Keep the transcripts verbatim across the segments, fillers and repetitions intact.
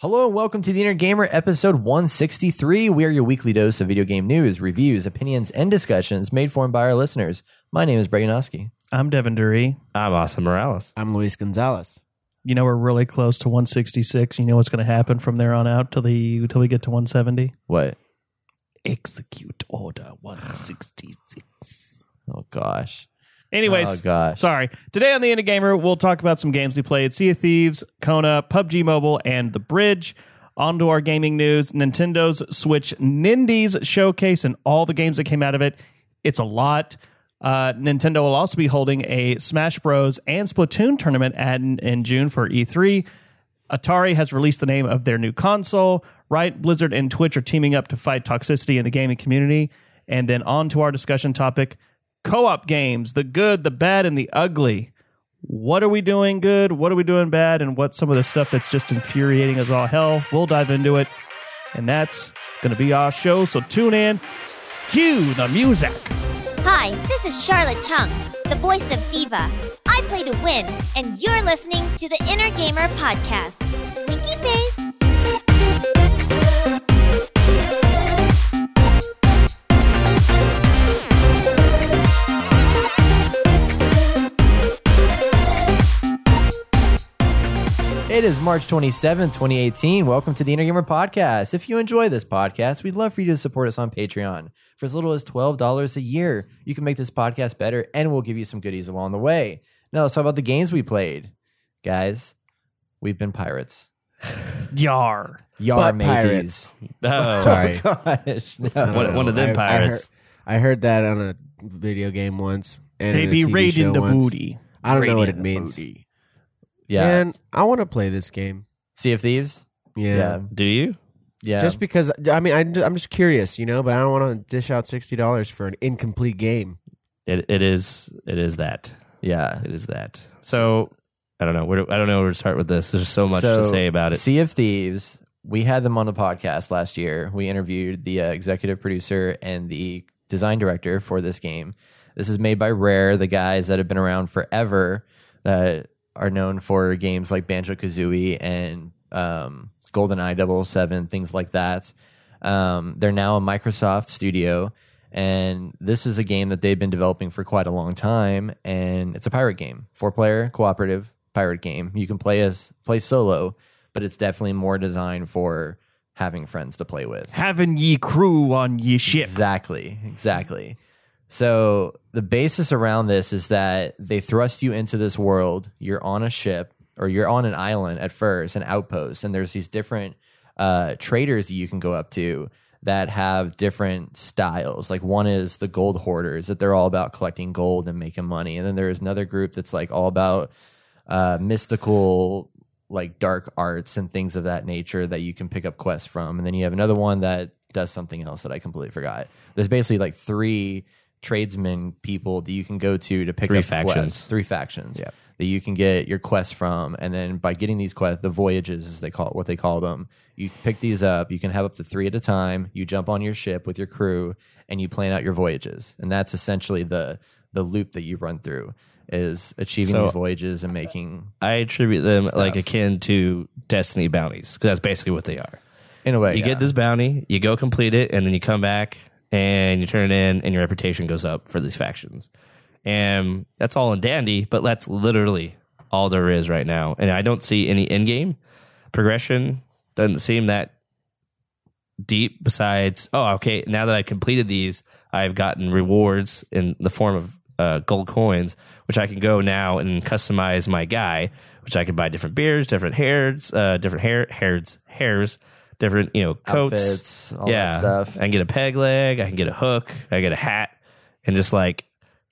Hello and welcome to the Inner Gamer episode one sixty-three. We are your weekly dose of video game news, reviews, opinions, and discussions made for and by our listeners. My name is Breganowski. I'm Devin Dury. I'm Austin Morales. I'm Luis Gonzalez. You know we're really close to one sixty-six. You know what's going to happen from there on out till the till we get to one seventy? What? Execute Order one sixty-six. Oh, gosh. Anyways, oh, gosh. sorry. Today on the Inner Gamer, we'll talk about some games we played: Sea of Thieves, Kona, P U B G Mobile, and The Bridge. On to our gaming news: Nintendo's Switch Nindies showcase and all the games that came out of it. It's a lot. Uh, Nintendo will also be holding a Smash Bros. And Splatoon tournament at, in June for E three. Atari has released the name of their new console. Riot, Blizzard, and Twitch are teaming up to fight toxicity in the gaming community. And then on to our discussion topic: co-op games, the good, the bad, and the ugly. What are we doing good? What are we doing bad? And what's some of the stuff that's just infuriating us all hell? We'll dive into it. And that's going to be our show, so tune in. Cue the music. Hi, this is Charlotte Chung, the voice of Diva. I play to win, and you're listening to the Inner Gamer Podcast. Winky face. It is March twenty-seventh, twenty eighteen. Welcome to the Inner Gamer Podcast. If you enjoy this podcast, we'd love for you to support us on Patreon. For as little as twelve dollars a year, you can make this podcast better, and we'll give you some goodies along the way. Now, let's talk about the games we played. Guys, we've been pirates. Yar. Yar, But mateys. Oh, Sorry. Oh, gosh. No. one, one of them I- I pirates. heard, I heard that on a video game once. And They in a be T V raiding show the once. booty. I don't know what it Raiding the means. booty. Yeah. Man, I want to play this game. Sea of Thieves? Yeah. Do you? Yeah. Just because, I mean, I, I'm just curious, you know, but I don't want to dish out sixty dollars for an incomplete game. It it is it is that. yeah. It is that. So I don't know. Where do, I don't know where to start with this. There's so much So, to say about it. Sea of Thieves, we had them on the podcast last year. We interviewed the uh, executive producer and the design director for this game. This is made by Rare, the guys that have been around forever, that are known for games like Banjo-Kazooie and um, GoldenEye double oh seven, things like that. Um, they're now a Microsoft studio, and this is a game that they've been developing for quite a long time, and it's a pirate game, four-player, cooperative pirate game. You can play as play solo, but it's definitely more designed for having friends to play with. Having ye crew on ye ship. Exactly, exactly. So the basis around this is that they thrust you into this world. You're on a ship, or you're on an island at first, an outpost, and there's these different uh, traders that you can go up to that have different styles. Like one is the gold hoarders, that they're all about collecting gold and making money. And then there's another group that's like all about uh, mystical, like dark arts and things of that nature that you can pick up quests from. And then you have another one that does something else that I completely forgot. There's basically like three tradesmen people that you can go to to pick Three up factions. quests. Three factions. Yeah. That you can get your quests from, and then by getting these quests, the voyages, as they call what they call them, you pick these up. You can have up to three at a time. You jump on your ship with your crew, and you plan out your voyages, and that's essentially the the loop that you run through, is achieving So, these voyages and making. I attribute them Stuff. like akin to Destiny bounties, because that's basically what they are. In a way, You yeah. get this bounty, you go complete it, and then you come back and you turn it in, and your reputation goes up for these factions. And that's all in dandy, but that's literally all there is right now. And I don't see any in-game progression. Doesn't seem that deep besides, oh, okay, now that I completed these, I've gotten rewards in the form of uh, gold coins, which I can go now and customize my guy, which I can buy different beards, different hairs, uh, different hair, hairs, hairs, different, you know, coats. Outfits, all yeah, that stuff. I can get a peg leg, I can get a hook, I get a hat, and just like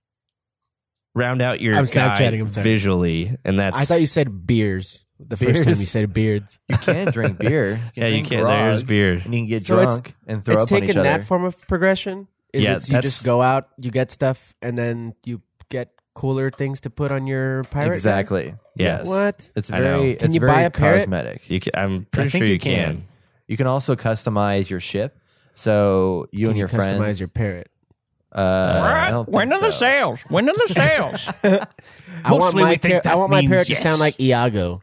round out your I'm guy Snapchatting, I'm sorry. visually. And that's I thought you said beers the first time Beers? you said beards. You can drink beer. yeah, you drink can. grog, There's beer. and you can get So it's- drunk and throw It's up on each taken other. that form of progression? Is Yeah, it you that's- just go out, you get stuff, and then you get cooler things to put on your pirate guy? Exactly. Yeah. Yes. What? It's I know. very. Can it's you very buy a parrot? cosmetic. You can, I'm I pretty think sure you can. You can also customize your ship. So you Can and you your customize friends. your parrot? Uh, I don't When think are the so. sales? When are the sales? I want Mostly my we think par- I that want my means parrot yes. to sound like Iago.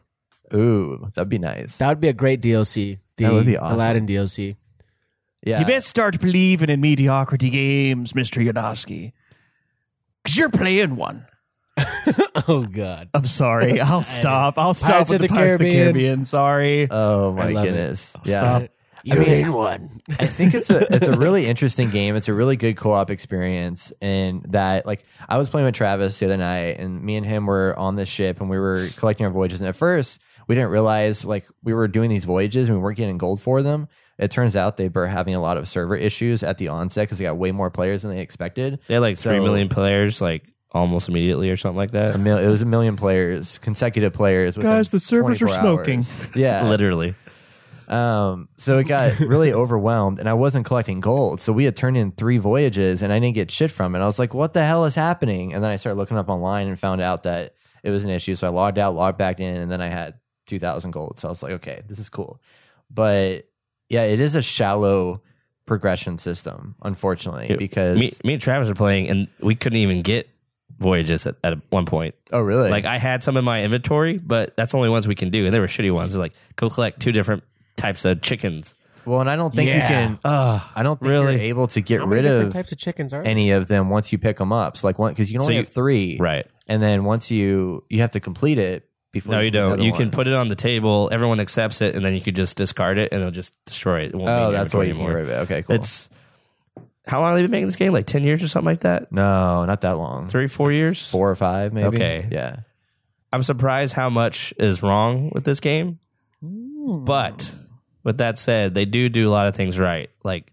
Ooh, that'd be nice. That would be a great D L C. The That would be awesome. Aladdin D L C. Yeah. You best start believing in mediocrity games, Mister Yonoski. Because you're playing one. Oh, God. I'm sorry. I'll stop. I'll stop Pirates with of the the Pirates of the Caribbean. Caribbean. Sorry. Oh my love it. goodness. Yeah. Stop. You're in one. I think it's a it's a really interesting game. It's a really good co-op experience, and that like I was playing with Travis the other night, and me and him were on this ship, and we were collecting our voyages. And at first, we didn't realize like we were doing these voyages, and we weren't getting gold for them. It turns out they were having a lot of server issues at the onset because they got way more players than they expected. They had like So- three million players, like almost immediately or something like A that. mil- it was a million players, consecutive players. within Guys, the servers are twenty-four smoking. hours. Yeah, Literally. Um, so it got really overwhelmed, and I wasn't collecting gold. So we had turned in three voyages, and I didn't get shit from it. I was like, "What the hell is happening?" And then I started looking up online and found out that it was an issue. So I logged out, logged back in, and then I had two thousand gold. So I was like, "Okay, this is cool." But yeah, it is a shallow progression system, unfortunately, because me, me and Travis are playing, and we couldn't even get voyages at, at one point. oh really? Like I had some in my inventory, but that's the only ones we can do, and they were shitty ones. They're like, go collect two different types of chickens. well, and I don't think you can. Uh, I don't think Really? you're able to get How many rid different of types of chickens are there? any of them once you pick them up. So like one because you can So only you- have three, right. And then once you you have to complete it before. No, you get don't. another You can one. put it on the table. Everyone accepts it, and then you could just discard it, and it'll just destroy it. It won't be in Oh, your that's why inventory you can get anymore. rid of it. Okay, cool. It's how long have they been making this game? Like ten years or something like that? no, not that long. Three, four years? Four or five, maybe. Okay. Yeah. I'm surprised how much is wrong with this game. But with that said, they do do a lot of things right. Like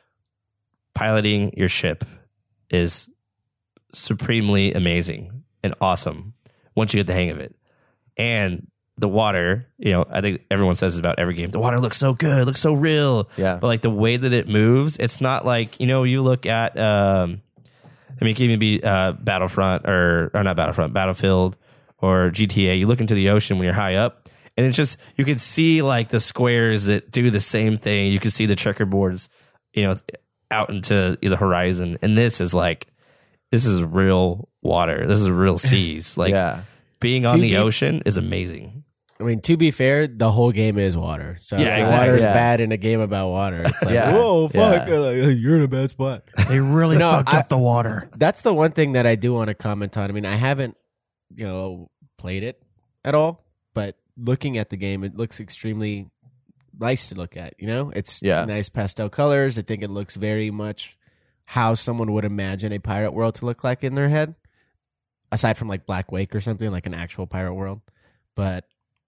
piloting your ship is supremely amazing and awesome once you get the hang of it. And the water, you know, I think everyone says this about every game. The water looks so good, it looks so real. Yeah. But like the way that it moves, it's not like, you know, you look at um I mean it can even be uh Battlefront or or not Battlefront, Battlefield or G T A. You look into the ocean when you're high up, and it's just you can see like the squares that do the same thing. You can see the checkerboards, you know, out into the horizon. And this is like this is real water. This is real seas. Like yeah. being on To the be- ocean is amazing. I mean, to be fair, the whole game is water. So Yeah, if exactly. water is Yeah. bad in a game about water, it's like, Yeah. whoa, fuck, Yeah. like, you're in a bad spot. They really No, fucked I- up the water. That's the one thing that I do want to comment on. I mean, I haven't, you know, played it at all, but looking at the game, it looks extremely nice to look at. You know, it's Yeah. nice pastel colors. I think it looks very much how someone would imagine a pirate world to look like in their head, aside from like Black Wake or something like an actual pirate world. But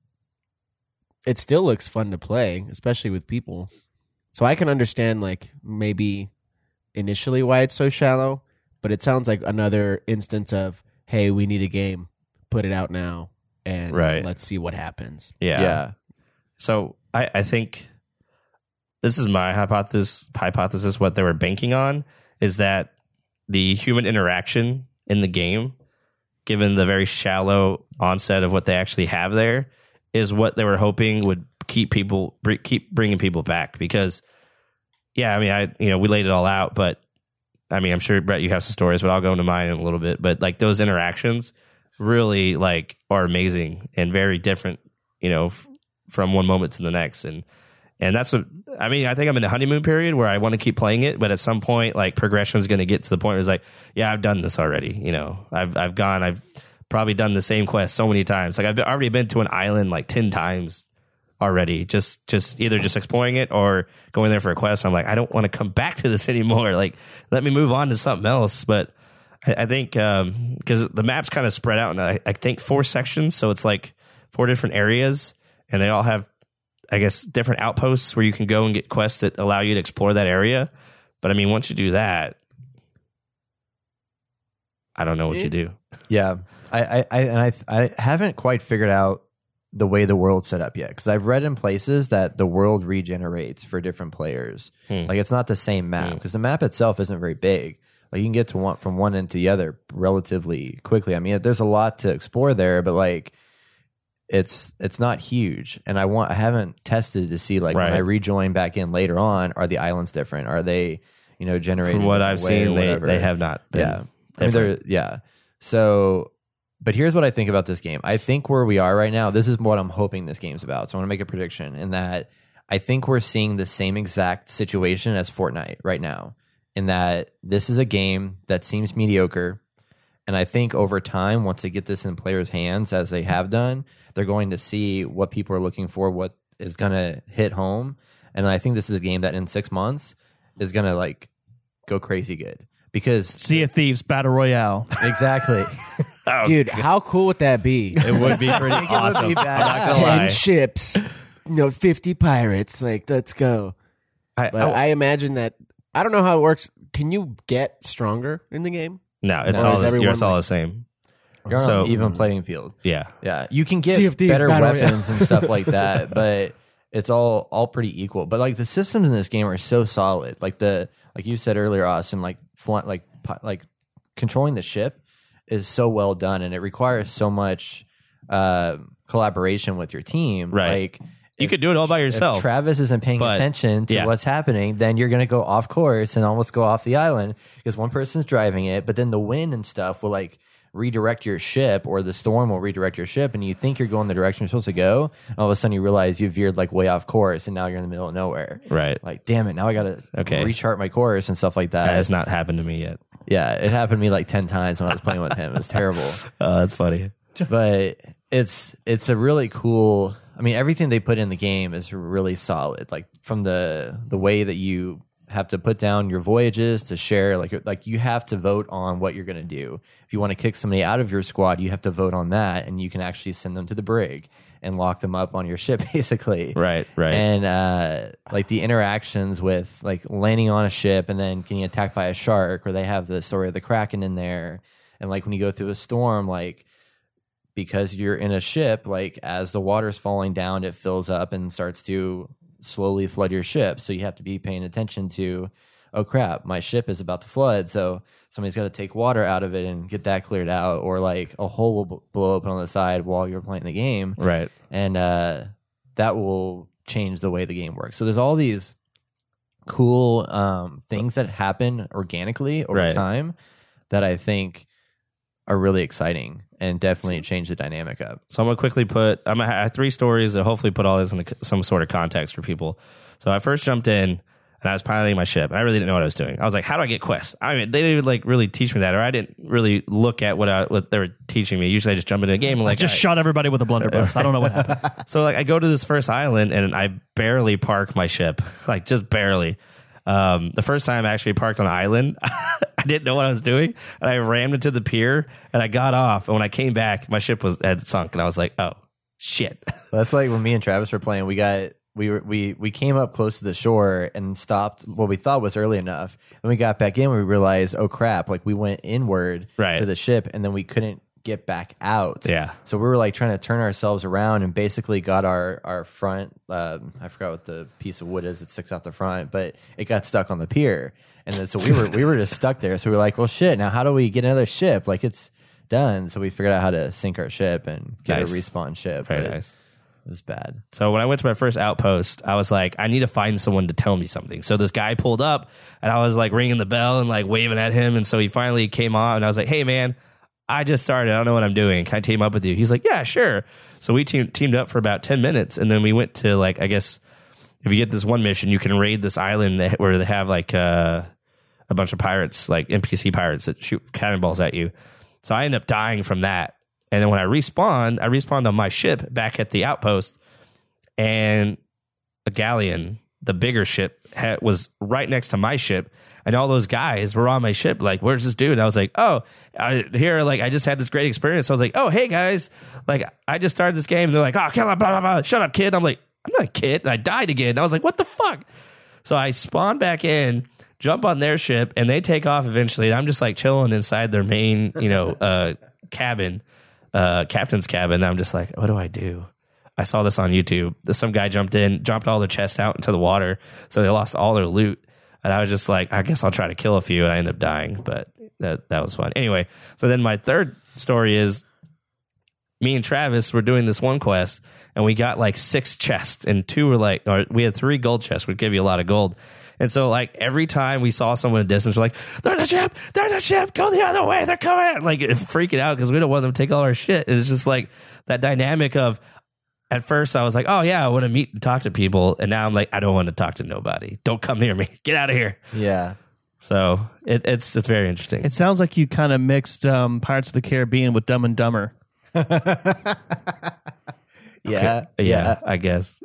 it still looks fun to play, especially with people. So I can understand like maybe initially why it's so shallow, but it sounds like another instance of, hey, we need a game, put it out now, and Right. let's see what happens. Yeah. Yeah. So I, I think this is my hypothesis. Hypothesis. What they were banking on is that the human interaction in the game, given the very shallow onset of what they actually have there, is what they were hoping would keep people br- keep bringing people back. Because, yeah, I mean, I you know we laid it all out, but I mean, I'm sure Brett, you have some stories, but I'll go into mine in a little bit. But like those interactions really like are amazing and very different, you know, f- from one moment to the next. And and that's what I mean. I think I'm in a honeymoon period where I want to keep playing it, but at some point, like progression is going to get to the point where it's like, yeah, I've done this already. You know, I've I've gone, I've probably done the same quest so many times. Like I've already been to an island like ten times already. Just just either just exploring it or going there for a quest. I'm like, I don't want to come back to this anymore. Like, let me move on to something else. But I, I think because um, the map's kind of spread out in I, I think four sections, so it's like four different areas, and they all have, I guess, different outposts where you can go and get quests that allow you to explore that area. But I mean, once you do that, I don't know what you do. Yeah. I, I, I and I I haven't quite figured out the way the world's set up yet, because I've read in places that the world regenerates for different players. Hmm. Like it's not the same map, because the map itself isn't very big. Like you can get to one from one end to the other relatively quickly. I mean, there's a lot to explore there, but like it's it's not huge. And I want I haven't tested to see like Right. when I rejoin back in later on, are the islands different? Are they, you know, generated From what in a I've way or seen, they, whatever? they have not been Yeah. I mean, different. they're, yeah. So But here's what I think about this game. I think where we are right now, this is what I'm hoping this game's about. So I want to make a prediction in that I think we're seeing the same exact situation as Fortnite right now, in that this is a game that seems mediocre. And I think over time, once they get this in players' hands, as they have done, they're going to see what people are looking for, what is going to hit home. And I think this is a game that in six months is going to like go crazy good. Because Sea of Thieves Battle Royale. exactly. Oh, Dude, how cool would that be? it would be pretty awesome. be I'm bad. not gonna Ten lie. ships, you know, fifty pirates. Like, let's go. I, But I- I imagine that I don't know how it works. Can you get stronger in the game? no, it's Or all is the, everyone it's all like- the same. You're on So- an even playing field. Yeah. Yeah, you can Sea get of Thieves better Battle Royale. weapons and stuff like that, but it's all all pretty equal. But like the systems in this game are so solid. Like the like you said earlier, Austin, like fl- like pi- like controlling the ship is so well done, and it requires so much uh, collaboration with your team. Right. Like You could do it all by yourself. If Travis isn't paying But, attention to yeah. what's happening, then you're going to go off course and almost go off the island because one person's driving it, but then the wind and stuff will like redirect your ship, or the storm will redirect your ship, and you think you're going the direction you're supposed to go, and all of a sudden you realize you veered like way off course, and now you're in the middle of nowhere. Right. Like, damn it, now I got to Okay. rechart my course and stuff like that. That has not happened to me yet. Yeah, it happened to me like ten times when I was playing with him. It was terrible. Oh, that's funny. But it's it's a really cool. I mean, everything they put in the game is really solid. Like from the the way that you have to put down your voyages to share, like like you have to vote on what you're going to do. If you want to kick somebody out of your squad, you have to vote on that, and you can actually send them to the brig and lock them up on your ship, basically. Right, right. And uh, like the interactions with like landing on a ship and then getting attacked by a shark, or they have the story of the Kraken in there, and like when you go through a storm, like. Because you're in a ship, like as the water's falling down, it fills up and starts to slowly flood your ship. So you have to be paying attention to, oh crap, my ship is about to flood. So somebody's got to take water out of it and get that cleared out, or like a hole will b- blow open on the side while you're playing the game, Right. and uh, that will change the way the game works. So there's all these cool um, things that happen organically over Right. time that I think are really exciting and definitely change the dynamic up. So I'm gonna quickly put. I'm gonna have three stories that hopefully put all this in some sort of context for people. So I first jumped in and I was piloting my ship, and I really didn't know what I was doing. I was like, "How do I get quests?" I mean, they didn't even like really teach me that, or I didn't really look at what I, what they were teaching me. Usually, I just jump into a game and like Just all right. shot everybody with a blunderbuss. I don't know what happened. So like I go to this first island and I barely park my ship, like just barely. Um, the first time I actually parked on an island, I didn't know what I was doing, and I rammed into the pier, and I got off. And when I came back, my ship was had sunk, and I was like, "Oh shit!" That's like when me and Travis were playing. We got we were we we came up close to the shore and stopped what we thought was early enough. And we got back in, we realized, oh crap! Like we went inward Right. to the ship, and then we couldn't get back out. Yeah. So we were like trying to turn ourselves around, and basically got our our front. Um, I forgot what the piece of wood is that sticks out the front, but it got stuck on the pier, and then so we were we were just stuck there. So we were like, well, shit. Now how do we get another ship? Like it's done. So we figured out how to sink our ship and get Nice. a respawn ship. Very but nice. It was bad. So when I went to my first outpost, I was like, I need to find someone to tell me something. So this guy pulled up, and I was like ringing the bell and like waving at him, and so he finally came on, and I was like, "Hey man, I just started. I don't know what I'm doing. Can I team up with you?" He's like, "Yeah, sure." So we team, teamed up for about ten minutes, and then we went to like, I guess if you get this one mission, you can raid this island that, where they have like uh, a bunch of pirates, like N P C pirates that shoot cannonballs at you. So I ended up dying from that. And then when I respawned, I respawned on my ship back at the outpost, and a galleon, the bigger ship, had, was right next to my ship. And all those guys were on my ship. Like, where's this dude? And I was like, oh, I, here, like, I just had this great experience. So I was like, oh, hey, guys. Like, I just started this game. And they're like, oh, come on, blah, blah, blah. Shut up, kid. I'm like, I'm not a kid. And I died again. And I was like, what the fuck? So I spawn back in, jump on their ship, and they take off eventually. And I'm just, like, chilling inside their main, you know, uh, cabin, uh, captain's cabin. And I'm just like, what do I do? I saw this on YouTube. Some guy jumped in, dropped all their chests out into the water. So they lost all their loot. And I was just like, I guess I'll try to kill a few. And I ended up dying, but that that was fun. Anyway, so then my third story is me and Travis were doing this one quest, and we got like six chests, and two were like, or we had three gold chests, would give you a lot of gold. And so, like, every time we saw someone in the distance, we're like, they're in the ship, they're in the ship, go the other way, they're coming. Like, freaking out because we don't want them to take all our shit. It's just like that dynamic of, at first I was like, oh yeah, I want to meet and talk to people. And now I'm like, I don't want to talk to nobody. Don't come near me. Get out of here. Yeah. So it, it's it's very interesting. It sounds like you kind of mixed um, Pirates of the Caribbean with Dumb and Dumber. Yeah. yeah, Yeah. I guess.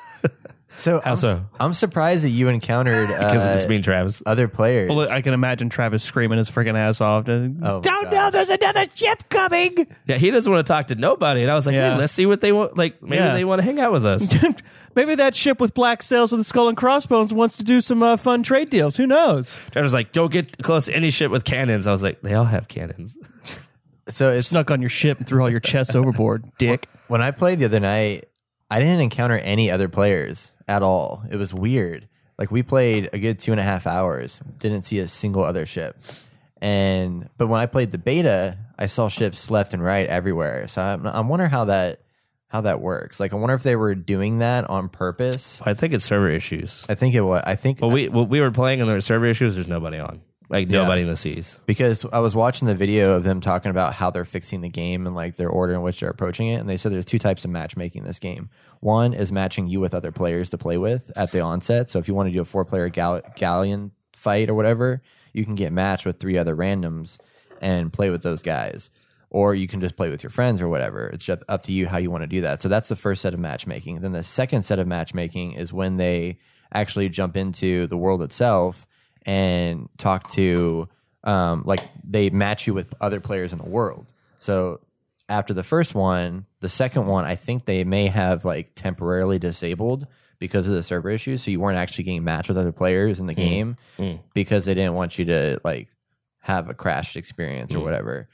So, How I'm, so? I'm surprised that you encountered Because uh, of this mean Travis. other players. Well, I can imagine Travis screaming his freaking ass off. To, Oh, my Don't know, gosh. there's another ship coming. Yeah, he doesn't want to talk to nobody. And I was like, Yeah. hey, let's see what they want. Like, maybe Yeah. they want to hang out with us. Maybe that ship with black sails and the skull and crossbones wants to do some uh, fun trade deals. Who knows? Travis was like, don't get close to any ship with cannons. I was like, they all have cannons. so it's Snuck on your ship and threw all your chests overboard, dick. when I played the other night, I didn't encounter any other players at all. It was weird. Like we played a good two and a half hours, didn't see a single other ship. And but when I played the beta, I saw ships left and right everywhere. So I'm, I'm wondering how that how that works. Like I wonder if they were doing that on purpose. I think it's server issues. I think it was. I think Well, we well, we were playing and there were server issues. There's nobody on. Like, Yeah. nobody in the seas. because I was watching the video of them talking about how they're fixing the game and like their order in which they're approaching it, and they said there's two types of matchmaking in this game. One is matching you with other players to play with at the onset. So if you want to do a four-player gal- galleon fight or whatever, you can get matched with three other randoms and play with those guys. Or you can just play with your friends or whatever. It's just up to you how you want to do that. So that's the first set of matchmaking. Then the second set of matchmaking is when they actually jump into the world itself and talk to, um, like they match you with other players in the world. So after the first one, the second one, I think they may have like temporarily disabled because of the server issues. So you weren't actually getting matched with other players in the game because they didn't want you to like have a crashed experience or whatever.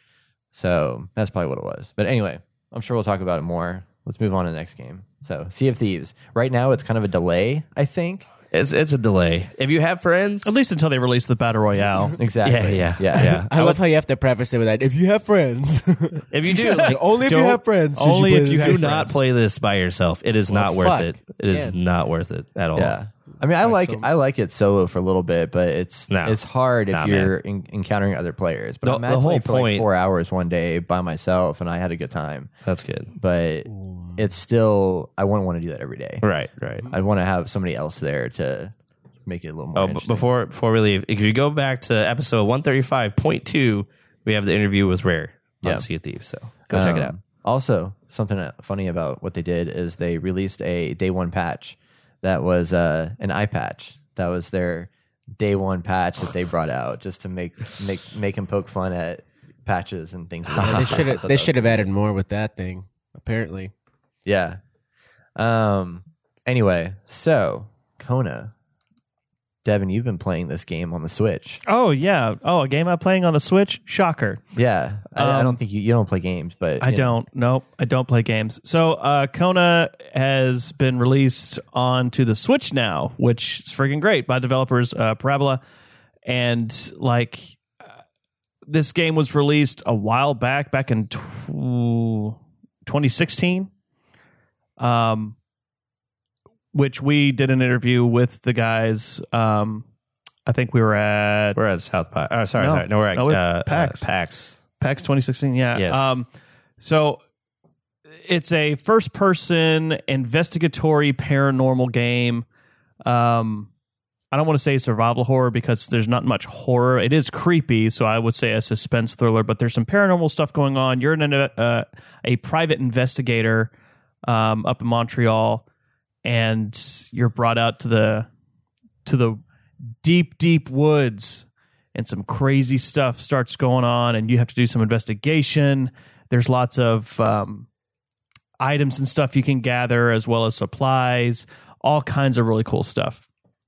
So that's probably what it was. But anyway, I'm sure we'll talk about it more. Let's move on to the next game. So Sea of Thieves. Right now, it's kind of a delay, I think. It's it's a delay. If you have friends, At least until they release the Battle Royale. Exactly. yeah, yeah, Yeah. yeah. I love how you have to preface it with that. If you have friends, If you do, like, only if you Don't- have friends. should only play if you this have do game. not play this by yourself. It is Well, not worth fuck. it. It is Yeah. not worth it at all. Yeah. I mean, I like so- I like it solo for a little bit, but it's No. it's hard if Nah, you're in, encountering other players. But The- I'm the at whole played for like point- four hours one day by myself, and I had a good time. That's good. But it's still I wouldn't want to do that every day. Right, right. I want to have somebody else there to make it a little more. Oh, b- interesting. before before we leave, if you go back to episode one thirty-five point two, we have the interview with Rare on Yeah. Sea of Thieves. So go check it out. Um, Also, something that- funny about what they did is they released a day one patch that was uh, an eye patch. That was their day one patch that they brought out just to make make make him poke fun at patches and things. Like Yeah, that. they should have. They should have added more with that thing. Apparently, Yeah. Um. Anyway, so Kona, Devin, you've been playing this game on the Switch. Oh, yeah. Oh, a game I'm playing on the Switch? Shocker. Yeah, I, I Um, don't think you, you don't play games, but I you know. don't. Nope, I don't play games. So, uh, Kona has been released onto the Switch now, which is freaking great by developers uh, Parabola. And like, uh, this game was released a while back, back in tw- twenty sixteen. Um, which we did an interview with the guys. Um, I think we were at We're at South Pie. Oh, sorry, No. sorry. No, we're at No, we're uh, PAX. Uh, PAX. PAX twenty sixteen, yeah. Yes. Um, so it's a first-person investigatory paranormal game. Um, I don't want to say survival horror because there's not much horror. It is creepy, so I would say a suspense thriller. But there's some paranormal stuff going on. You're an, uh, a private investigator um, up in Montreal, and you're brought out to the to the deep, deep woods. And some crazy stuff starts going on, and you have to do some investigation. There's lots of um, items and stuff you can gather, as well as supplies, all kinds of really cool stuff.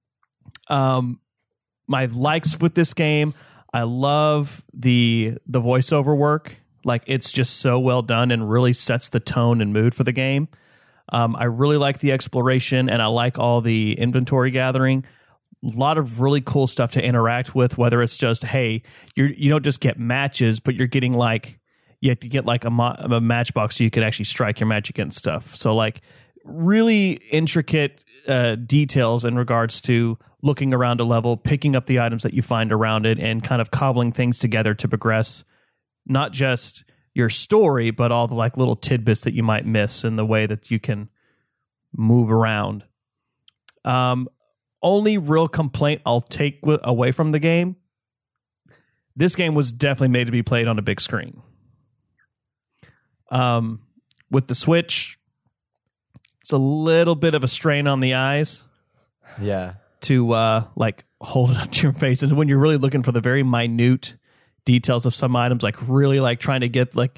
Um, my likes with this game, I love the the voiceover work. Like, it's just so well done and really sets the tone and mood for the game. Um, I really like the exploration, and I like all the inventory gathering. A lot of really cool stuff to interact with, whether it's just, hey, you're, you don't just get matches, but you're getting like, you have to get like a, mo- a matchbox so you can actually strike your magic and stuff. So like really intricate uh, details in regards to looking around a level, picking up the items that you find around it, and kind of cobbling things together to progress not just your story, but all the like little tidbits that you might miss in the way that you can move around. Um, only real complaint I'll take w- away from the game, this game was definitely made to be played on a big screen. Um, with the Switch, it's a little bit of a strain on the eyes Yeah. to uh, like hold it up to your face, and when you're really looking for the very minute details of some items, like really like trying to get like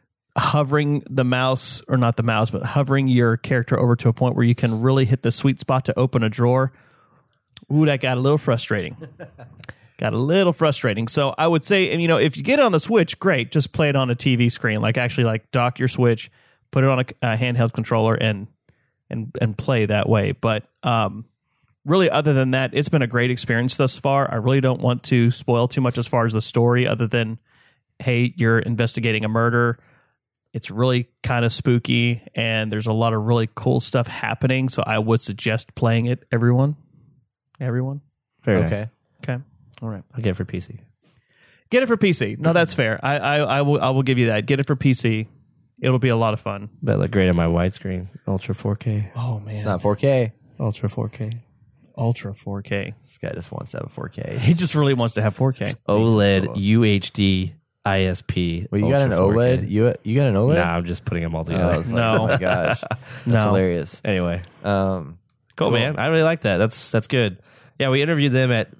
hovering the mouse, or not the mouse, but hovering your character over to a point where you can really hit the sweet spot to open a drawer. Ooh, that got a little frustrating. Got a little frustrating. So I would say, and you know, if you get it on the Switch, great. Just play it on a T V screen. Like actually, like dock your Switch, put it on a, a handheld controller, and and and play that way. But um, really, other than that, it's been a great experience thus far. I really don't want to spoil too much as far as the story, other than, hey, you're investigating a murder. It's really kind of spooky, and there's a lot of really cool stuff happening. So I would suggest playing it, everyone. Everyone. Very Okay. nice. Okay. All right. I'll get it for P C. Get it for P C. No, that's fair. I, I, I will I will give you that. Get it for P C. It'll be a lot of fun. That look great on my widescreen. Ultra four K. Oh man. It's not four K. Ultra four K. Ultra four K. This guy just wants to have a four K. He just really wants to have four K. OLED cool. U H D I S P. Well, you got an Ultra four K. OLED? You you got an OLED? Nah, I'm just putting them all Oh, I together. was like, No. oh my gosh. That's No. hilarious. Anyway, Um, cool, Cool. man. I really like that. That's that's good. Yeah, we interviewed them at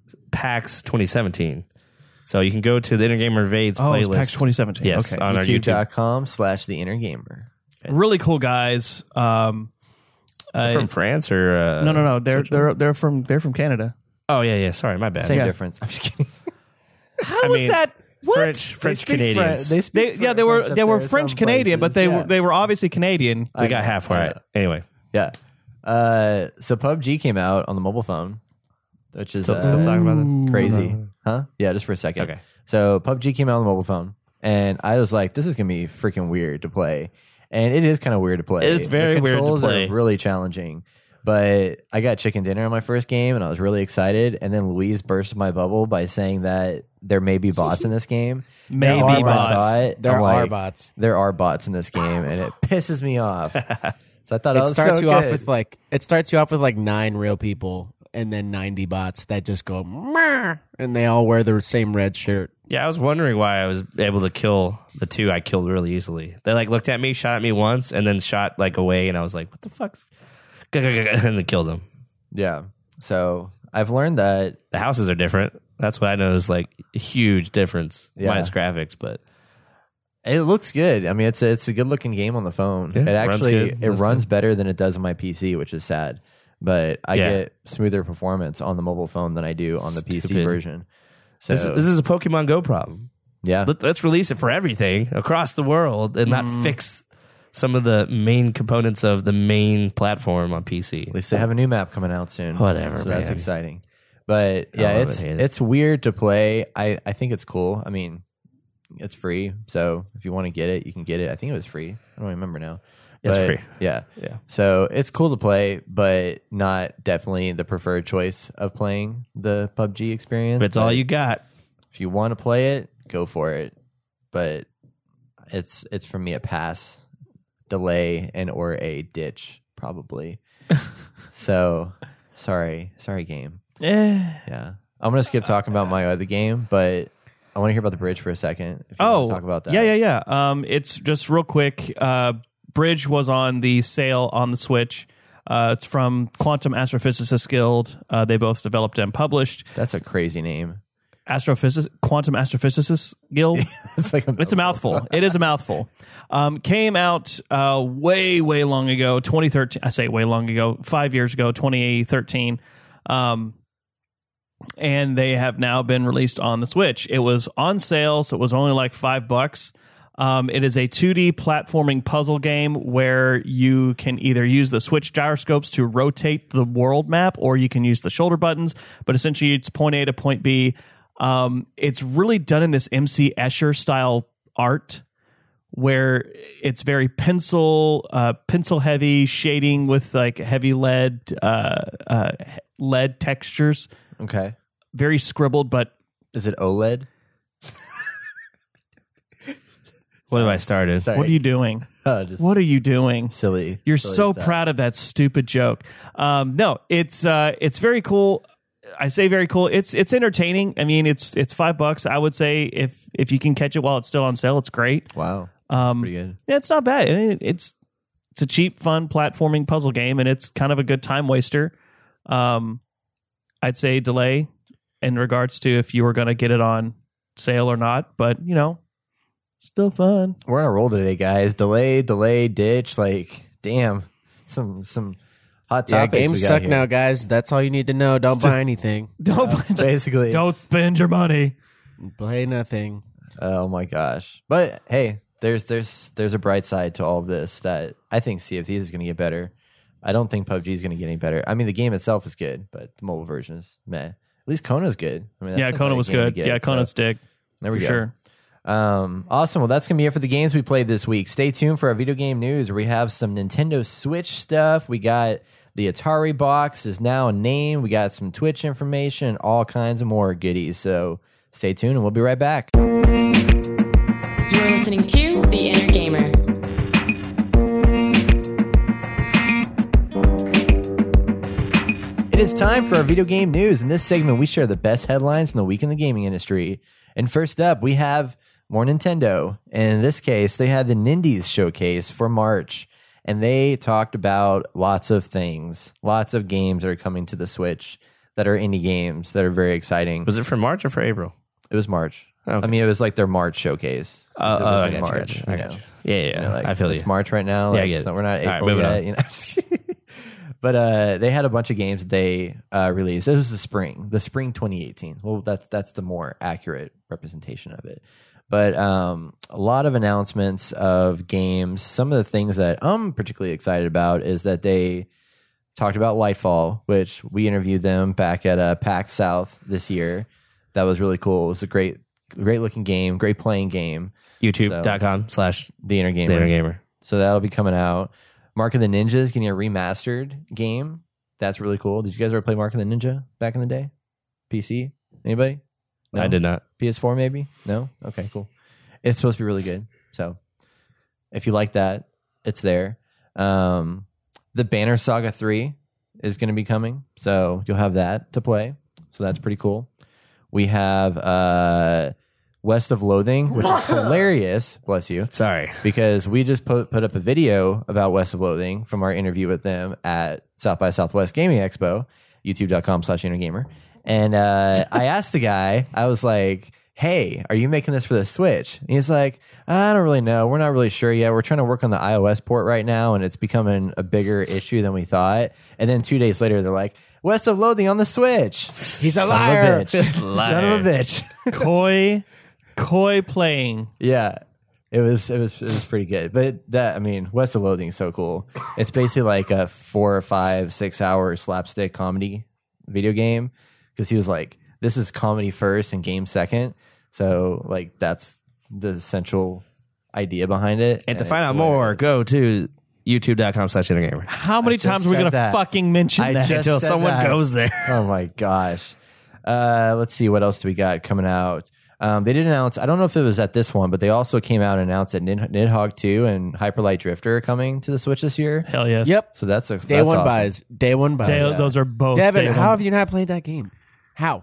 PAX twenty seventeen. So you can go to the Inner Gamer Vades Oh, it's playlist. PAX twenty seventeen. Yes, Okay. on our YouTube. YouTube.com slash the inner gamer. Really cool guys. Um, uh, From France or uh, no, no, no. They're Switzerland? they're they're from they're from Canada. Oh yeah, yeah. Sorry, my bad. Same Yeah. difference. I'm just kidding. How I was mean, that? What? French French speak Canadians. Fre- they They, speak yeah, they French were up they were there French some Canadian, but places, they yeah. were they were obviously Canadian. we got I- half I right. know. Anyway, Yeah. Uh, so P U B G came out on the mobile phone, which is still, uh, still talking about this? crazy. Huh? Yeah, just for a second. Okay. So P U B G came out on the mobile phone, and I was like, this is going to be freaking weird to play. And it is kind of weird to play. It's very the weird to controls play. Are really challenging. But I got chicken dinner on my first game, and I was really excited. And then Louise burst my bubble by saying that there may be bots in this game. Maybe And when I bots. saw it, There I'm are like, bots. There are bots in this game, and it pisses me off. So I thought It I was starts so you off good. with like it starts you off with like nine real people and then ninety bots that just go "Meow," and they all wear the same red shirt. yeah, I was wondering why I was able to kill the two I killed really easily. They like looked at me, shot at me once, and then shot like away, and I was like, "What the fuck?" And then killed them. Yeah. So I've learned that The houses are different. That's what I noticed. Like a huge difference. Yeah. Minus graphics, but it looks good. I mean, it's a, it's a good looking game on the phone. Yeah, it runs actually good. it Runs runs better than it does on my P C, which is sad. But I Yeah. get smoother performance on the mobile phone than I do on the P C Stupid. version. So this, this is a Pokemon Go problem. yeah, Let, let's release it for everything across the world and not fix some of the main components of the main platform on P C. at least they have a new map coming out soon. Whatever, so that's man. exciting. But yeah, love it's it, hate it. it's weird to play. I I think it's cool. I mean, it's free, so if you want to get it, you can get it. I think it was free. I don't remember now. It's But, free. Yeah. Yeah. So it's cool to play, but not definitely the preferred choice of playing the P U B G experience. If it's all But you got. If you want to play it, go for it. But it's it's for me a pass, delay, and or a ditch probably. So sorry, sorry game. Eh. Yeah, I'm gonna skip talking about my other game, but I want to hear about the bridge for a second. If you Oh, want to talk about that. Yeah, yeah, yeah. Um, it's just real quick. Uh, Bridge was on the sale on the Switch. Uh, it's from Quantum Astrophysicists Guild. Uh, they both developed and published. That's a crazy name. Astrophysics, Quantum Astrophysicists Guild. It's like a It's a mouthful. It is a mouthful. Um, came out uh, way, way long ago, twenty thirteen. I say way long ago, five years ago, twenty thirteen. Um, and they have now been released on the Switch. It was on sale, so it was only like five bucks. Um, it is a two D platforming puzzle game where you can either use the Switch gyroscopes to rotate the world map, or you can use the shoulder buttons. But essentially, it's point A to point B. Um, it's really done in this M C Escher style art, where it's very pencil uh, pencil heavy shading with like heavy lead uh, uh, lead textures. Okay. Very scribbled, but Is it OLED? What have I started? Sorry. what are you doing? Oh, just What are you doing? silly. You're silly so stuff. proud of that stupid joke. Um, no, it's uh, it's very cool. I say very cool. It's it's entertaining. I mean, it's it's five bucks. I would say if if you can catch it while it's still on sale, it's great. Wow. Um, Pretty good. Yeah, it's not bad. I mean, it's it's a cheap, fun platforming puzzle game, and it's kind of a good time waster. Um, I'd say delay in regards to if you were going to get it on sale or not, but you know, still fun. We're on a roll today, guys. Delay, delay, ditch. Like, damn, some some hot Yeah, topics. games we got suck here. now, guys. That's all you need to know. Don't buy anything. Don't Basically. don't spend your money. Play nothing. Oh my gosh. But hey, there's there's there's a bright side to all of this that I think Sea of Thieves is going to get better. I don't think P U B G is going to get any better. I mean, the game itself is good, but the mobile version is meh. At least Kona's good. I mean, that Yeah, sounds Kona like a was game to good. get, yeah, so Kona's dig. There we for go. sure. Um, awesome. Well, that's going to be it for the games we played this week. Stay tuned for our video game news where we have some Nintendo Switch stuff. We got the Atari box is now a name. We got some Twitch information, all kinds of more goodies. So stay tuned and we'll be right back. You're listening to The Inner Gamer. It is time for our video game news. In this segment, we share the best headlines in the week in the gaming industry. And first up, we have more Nintendo. And in this case, they had the Nindies showcase for March. And they talked about lots of things, lots of games that are coming to the Switch that are indie games that are very exciting. Was it for March or for April? It was March. Okay. I mean, it was like their March showcase. Uh, It was oh, I in got you, March, got you, I you got know. you. Yeah, yeah, You know, like, I feel it's you. March right now. Yeah, I Like, get it. so we're not All right, April moving yet. on. You know? But uh, they had a bunch of games that they uh, released. It was the spring, the spring twenty eighteen. Well, that's that's the more accurate representation of it. But um, a lot of announcements of games. Some of the things that I'm particularly excited about is that they talked about Lightfall, which we interviewed them back at uh, PAX South this year. That was really cool. It was a great, great looking game, great playing game. YouTube.com slash The Inner Gamer. The Inner Gamer. So that'll be coming out. Mark of the Ninja is getting a remastered game. That's really cool. Did you guys ever play Mark of the Ninja back in the day? P C? Anybody? No? I did not. P S four maybe? No? Okay, cool. It's supposed to be really good. So if you like that, it's there. Um, the Banner Saga three is going to be coming. So you'll have that to play. So that's pretty cool. We have uh, West of Loathing, which is hilarious. Bless you. Sorry. Because we just put put up a video about West of Loathing from our interview with them at South by Southwest Gaming Expo, youtube.com slash intergamer. And uh, I asked the guy, I was like, hey, are you making this for the Switch? And he's like, I don't really know. We're not really sure yet. We're trying to work on the iOS port right now, and it's becoming a bigger issue than we thought. And then two days later, they're like, West of Loathing on the Switch. He's a Son of a liar. bitch. Liar. Son of a bitch. Coy, coy playing. Yeah, it was it was it was pretty good. But that I mean, West of Loathing is so cool. It's basically like a four or five, six hour slapstick comedy video game. Because he was like, "This is comedy first and game second." So like that's the central idea behind it. And to it's find out more, hilarious. go to youtube.com slash intergamer. How many just times are we said going to that. fucking mention I that? just Until said someone that. goes there. Oh my gosh. Uh, let's see what else do we got coming out. Um, they did announce. I don't know if it was at this one, but they also came out and announced that Nid- Nidhogg two and Hyper Light Drifter are coming to the Switch this year. Hell yes. Yep. So that's a Day that's one awesome. buys. Day one buys. They- Those are both. Devin, day how one. have you not played that game? How?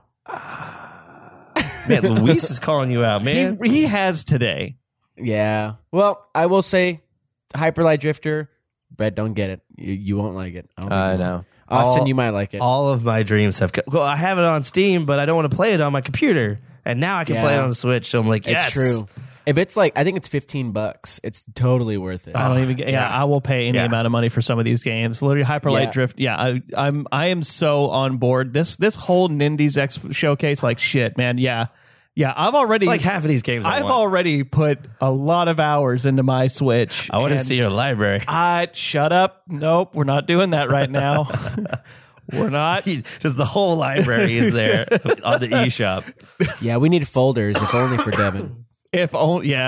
Man, Luis is calling you out, man. He, he has today. Yeah. Well, I will say, Hyper Light Drifter, Brett, don't get it. You, you won't like it. I, don't think I you will. know. Austin, All- you might like it. All of my dreams have come. Well, I have it on Steam, but I don't want to play it on my computer. And now I can play it Yeah. on the Switch. So I'm like, yes. It's true. If it's like, I think it's fifteen bucks. It's totally worth it. I don't even. get Yeah, I will pay any Yeah. amount of money for some of these games. Literally, Hyper Light Yeah. Drift. Yeah, I, I'm. I am so on board. This this whole Nindies X showcase, like shit, man. Yeah, yeah. I've already Like half of these games I I've want. already put a lot of hours into my Switch. I want to and see your library. I shut up. Nope, we're not doing that right now. We're not. Just the whole library is there on the eShop. Yeah, we need folders, if only for Devin. If only. Yeah,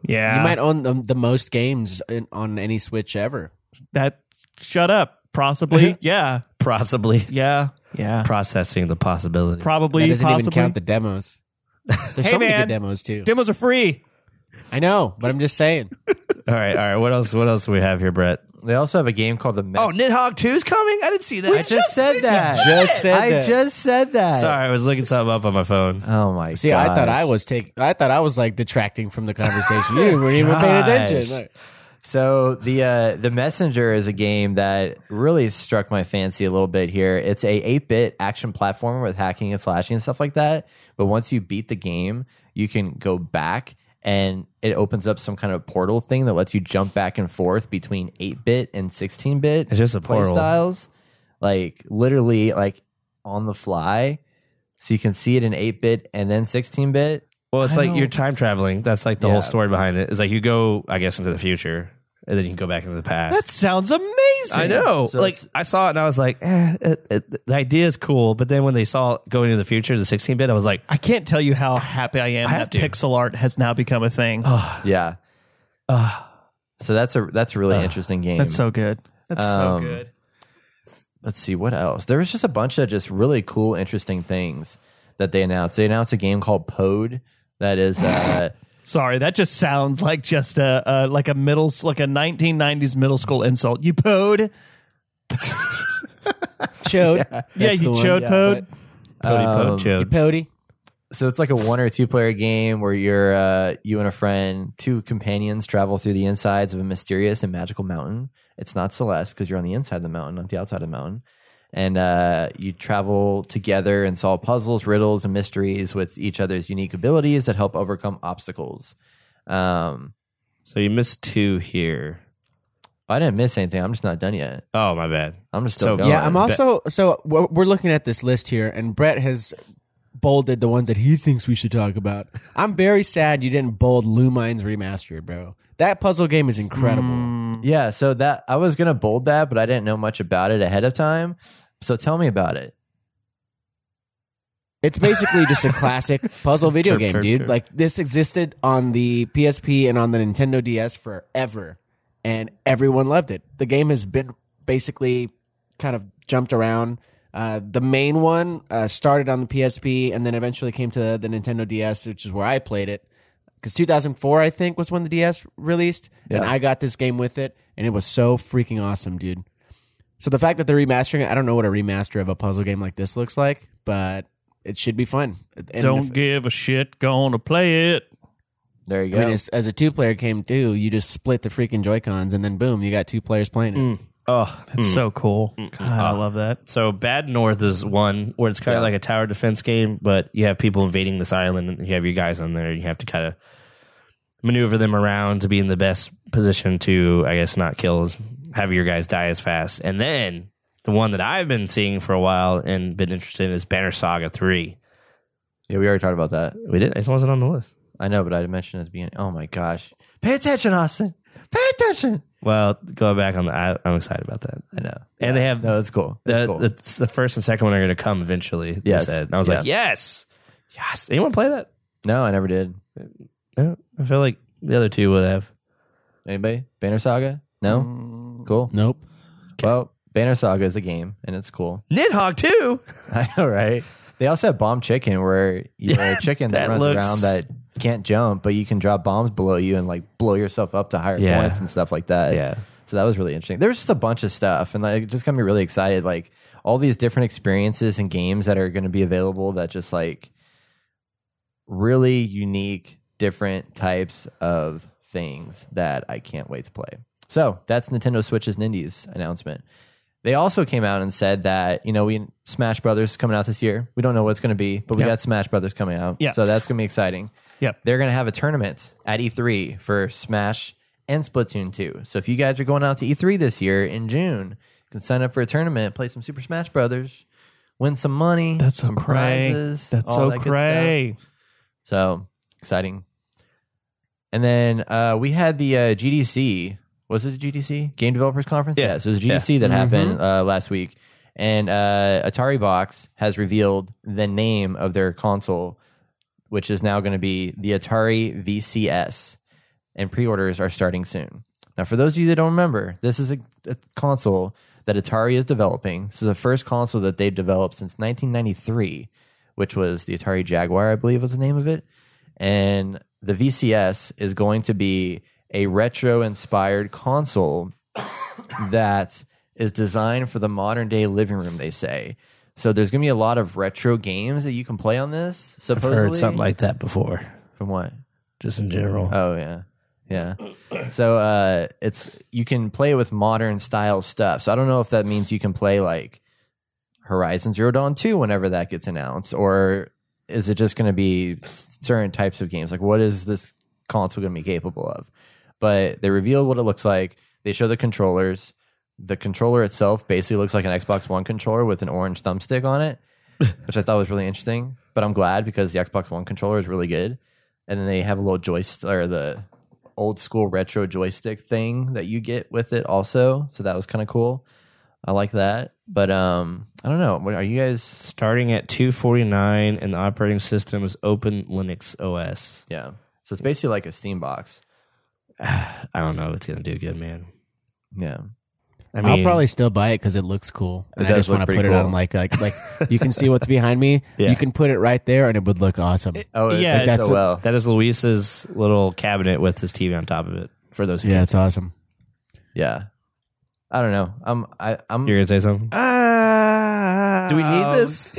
Yeah. You might own the, the most games in, on any Switch ever. That shut up. Possibly. yeah. Possibly Yeah. Yeah. processing the possibility. Probably. That doesn't possibly. even count the demos. There's Hey, so many man. good demos too. Demos are free. I know, but I'm just saying. all right, all right. What else? What else do we have here, Brett? They also have a game called the Mess. Oh, Nidhogg two is coming. I didn't see that. I just said that. Just said I that. just said that. Sorry, I was looking something up on my phone. Oh my god. See, I thought I was take. I thought I was like detracting from the conversation. You weren't even paying attention. Gosh. Like, So the uh, the Messenger is a game that really struck my fancy a little bit here. It's a eight bit action platformer with hacking and slashing and stuff like that. But once you beat the game, you can go back and it opens up some kind of portal thing that lets you jump back and forth between eight bit and sixteen bit. It's just a play portal. styles, like literally like on the fly. So you can see it in eight bit and then sixteen bit. Well, it's I like don't- you're time traveling. That's like the Yeah. whole story behind it. It's like you go, I guess, into the future, and then you can go back into the past. That sounds amazing. I know. So like it's- I saw it and I was like, eh, it, it, the idea is cool. But then when they saw it going into the future, the sixteen bit, I was like, I can't tell you how happy I am I have that to. pixel art has now become a thing. Yeah. So that's a that's a really interesting game. That's so good. That's Um, so good. Let's see what else. There was just a bunch of just really cool, interesting things that they announced. They announced a game called Pode that is uh, Sorry, that just sounds like just a, a like a middle like a nineteen nineties middle school insult. You pode? Chode. Yeah, That's you the one. chode Yeah, pode. Pody Um, Pode Chode. but- Pody. so it's like a one or two player game where you're uh, you and a friend, two companions, travel through the insides of a mysterious and magical mountain. It's not Celeste because you're on the inside of the mountain, not the outside of the mountain. And uh, you travel together and solve puzzles, riddles, and mysteries with each other's unique abilities that help overcome obstacles. Um, So you missed two here. I didn't miss anything. I'm just not done yet. Oh, my bad. I'm just still So- going. Yeah, I'm also so we're we're looking at this list here, and Brett has bolded the ones that he thinks we should talk about. I'm very sad you didn't bold Lumines Remastered, bro. That puzzle game is incredible. Yeah, so that I was gonna bold that, but I didn't know much about it ahead of time. So tell me about it. It's basically just a classic puzzle video Chirp, game, chirp, dude. chirp. Like this existed on the P S P and on the Nintendo D S forever, and everyone loved it. The game has been basically kind of jumped around. Uh, the main one uh, started on the P S P and then eventually came to the, the Nintendo D S, which is where I played it. Because two thousand four, I think, was when the D S released, and Yeah. I got this game with it, and it was so freaking awesome, dude. So the fact that they're remastering it, I don't know what a remaster of a puzzle game like this looks like, but it should be fun. And Don't if- give a shit. Gonna play it. There you I go. mean, as, as a two-player game too, you just split the freaking Joy-Cons, and then boom, you got two players playing it. Oh, That's so cool. God, I Uh, love that. So Bad North is one where it's kind Yeah. of like a tower defense game, but you have people invading this island and you have your guys on there. You have to kind of maneuver them around to be in the best position to, I guess, not kill as have your guys die as fast. And then the one that I've been seeing for a while and been interested in is Banner Saga three. Yeah, we already talked about that. We did. It wasn't on the list. I know, but I mentioned at the beginning. Oh my gosh. Pay attention, Austin. Pay attention. Well, go back on the. I, I'm excited about that. I know. And they have No, that's cool. That's the, cool. it's the first and second one are going to come eventually. they Yes. said. And I was Yeah. like, yes, yes. Anyone play that? no, I never did. No, I feel like the other two would have. Anybody? Banner Saga? No? Cool. Nope. Well, Banner Saga is a game, and it's cool. Nidhogg too. I know, right? They also have Bomb Chicken, where you're Yeah, a chicken that, that runs looks- around that can't jump, but you can drop bombs below you and like blow yourself up to higher Yeah. points and stuff like that. Yeah. So that was really interesting. There was just a bunch of stuff, and like, it just got me really excited. Like all these different experiences and games that are going to be available that just like really unique, different types of things that I can't wait to play. So that's Nintendo Switch's Nindies announcement. They also came out and said that, you know, we Smash Brothers is coming out this year. We don't know what it's going to be, but we Yeah. got Smash Brothers coming out. Yeah. So that's going to be exciting. Yep. They're going to have a tournament at E three for Smash and Splatoon two. So if you guys are going out to E three this year in June, you can sign up for a tournament, play some Super Smash Brothers, win some money, That's so some cray. prizes. That's all so that good stuff. cray. So exciting. And then uh, we had the uh, G D C. Was it G D C? Game Developers Conference? Yeah. So it was G D C that happened uh, last week. And uh, Atari Box has revealed the name of their console, which is now going to be the Atari V C S. and pre-orders are starting soon. Now, for those of you that don't remember, this is a, a console that Atari is developing. This is the first console that they've developed since nineteen ninety-three, which was the Atari Jaguar, I believe was the name of it. And the V C S is going to be a retro-inspired console that is designed for the modern-day living room, they say. So there's going to be a lot of retro games that you can play on this, I've supposedly. heard something like that before, From what? just in general. Oh, yeah. Yeah. So uh, it's you can play with modern style stuff. So I don't know if that means you can play like Horizon Zero Dawn two whenever that gets announced, or is it just going to be certain types of games? Like, what is this console going to be capable of? But they revealed what it looks like. They show the controllers. The controller itself basically looks like an Xbox One controller with an orange thumbstick on it, which I thought was really interesting. But I'm glad because the Xbox One controller is really good. And then they have a little joystick, or the old school retro joystick thing that you get with it also. So that was kind of cool. I like that. But um, I don't know. What are you guys? Starting at two forty-nine, and the operating system is Open Linux O S. Yeah. So it's basically like a Steam box. I don't know if it's gonna do good, man. Yeah. I mean, I'll probably still buy it because it looks cool, and It I does just want look to pretty put it cool. on like like like you can see what's behind me. Yeah. You can put it right there, and it would look awesome. Oh, it Yeah, fits that's so what- well. that is Luis's little cabinet with his T V on top of it. For those who Yeah, can't it's awesome. Yeah. I don't know. I'm. I, I'm. You're gonna say something? Uh, Do we need this? Uh,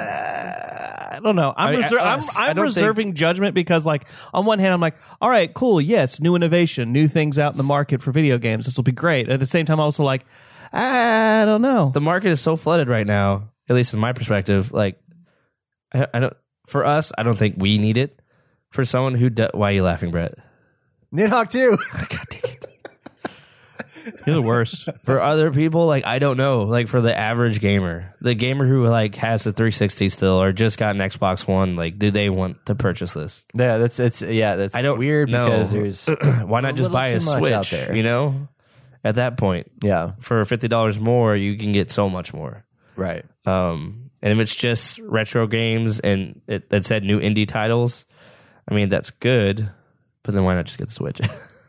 I don't know. I'm, I- I- reser- I'm, us. I I'm don't reserving judgment because, like, on one hand, I'm like, all right, cool, yes, new innovation, new things out in the market for video games. This will be great. At the same time, I'm also like, I don't know. The market is so flooded right now, at least in my perspective. Like, I, I don't. For us, I don't think we need it. For someone who, do, why are you laughing, Brett? Nidhogg too. You're the worst. For other people, like, I don't know. Like, for the average gamer, the gamer who like has a three sixty still or just got an Xbox One, like, do they want to purchase this? Yeah, that's it's yeah, that's I don't weird know. because there's Why not a just little buy a too much out Switch? there. You know, at that point, yeah, for fifty dollars more, you can get so much more. right. Um, and if it's just retro games and it, it said new indie titles, I mean, that's good, but then why not just get the Switch?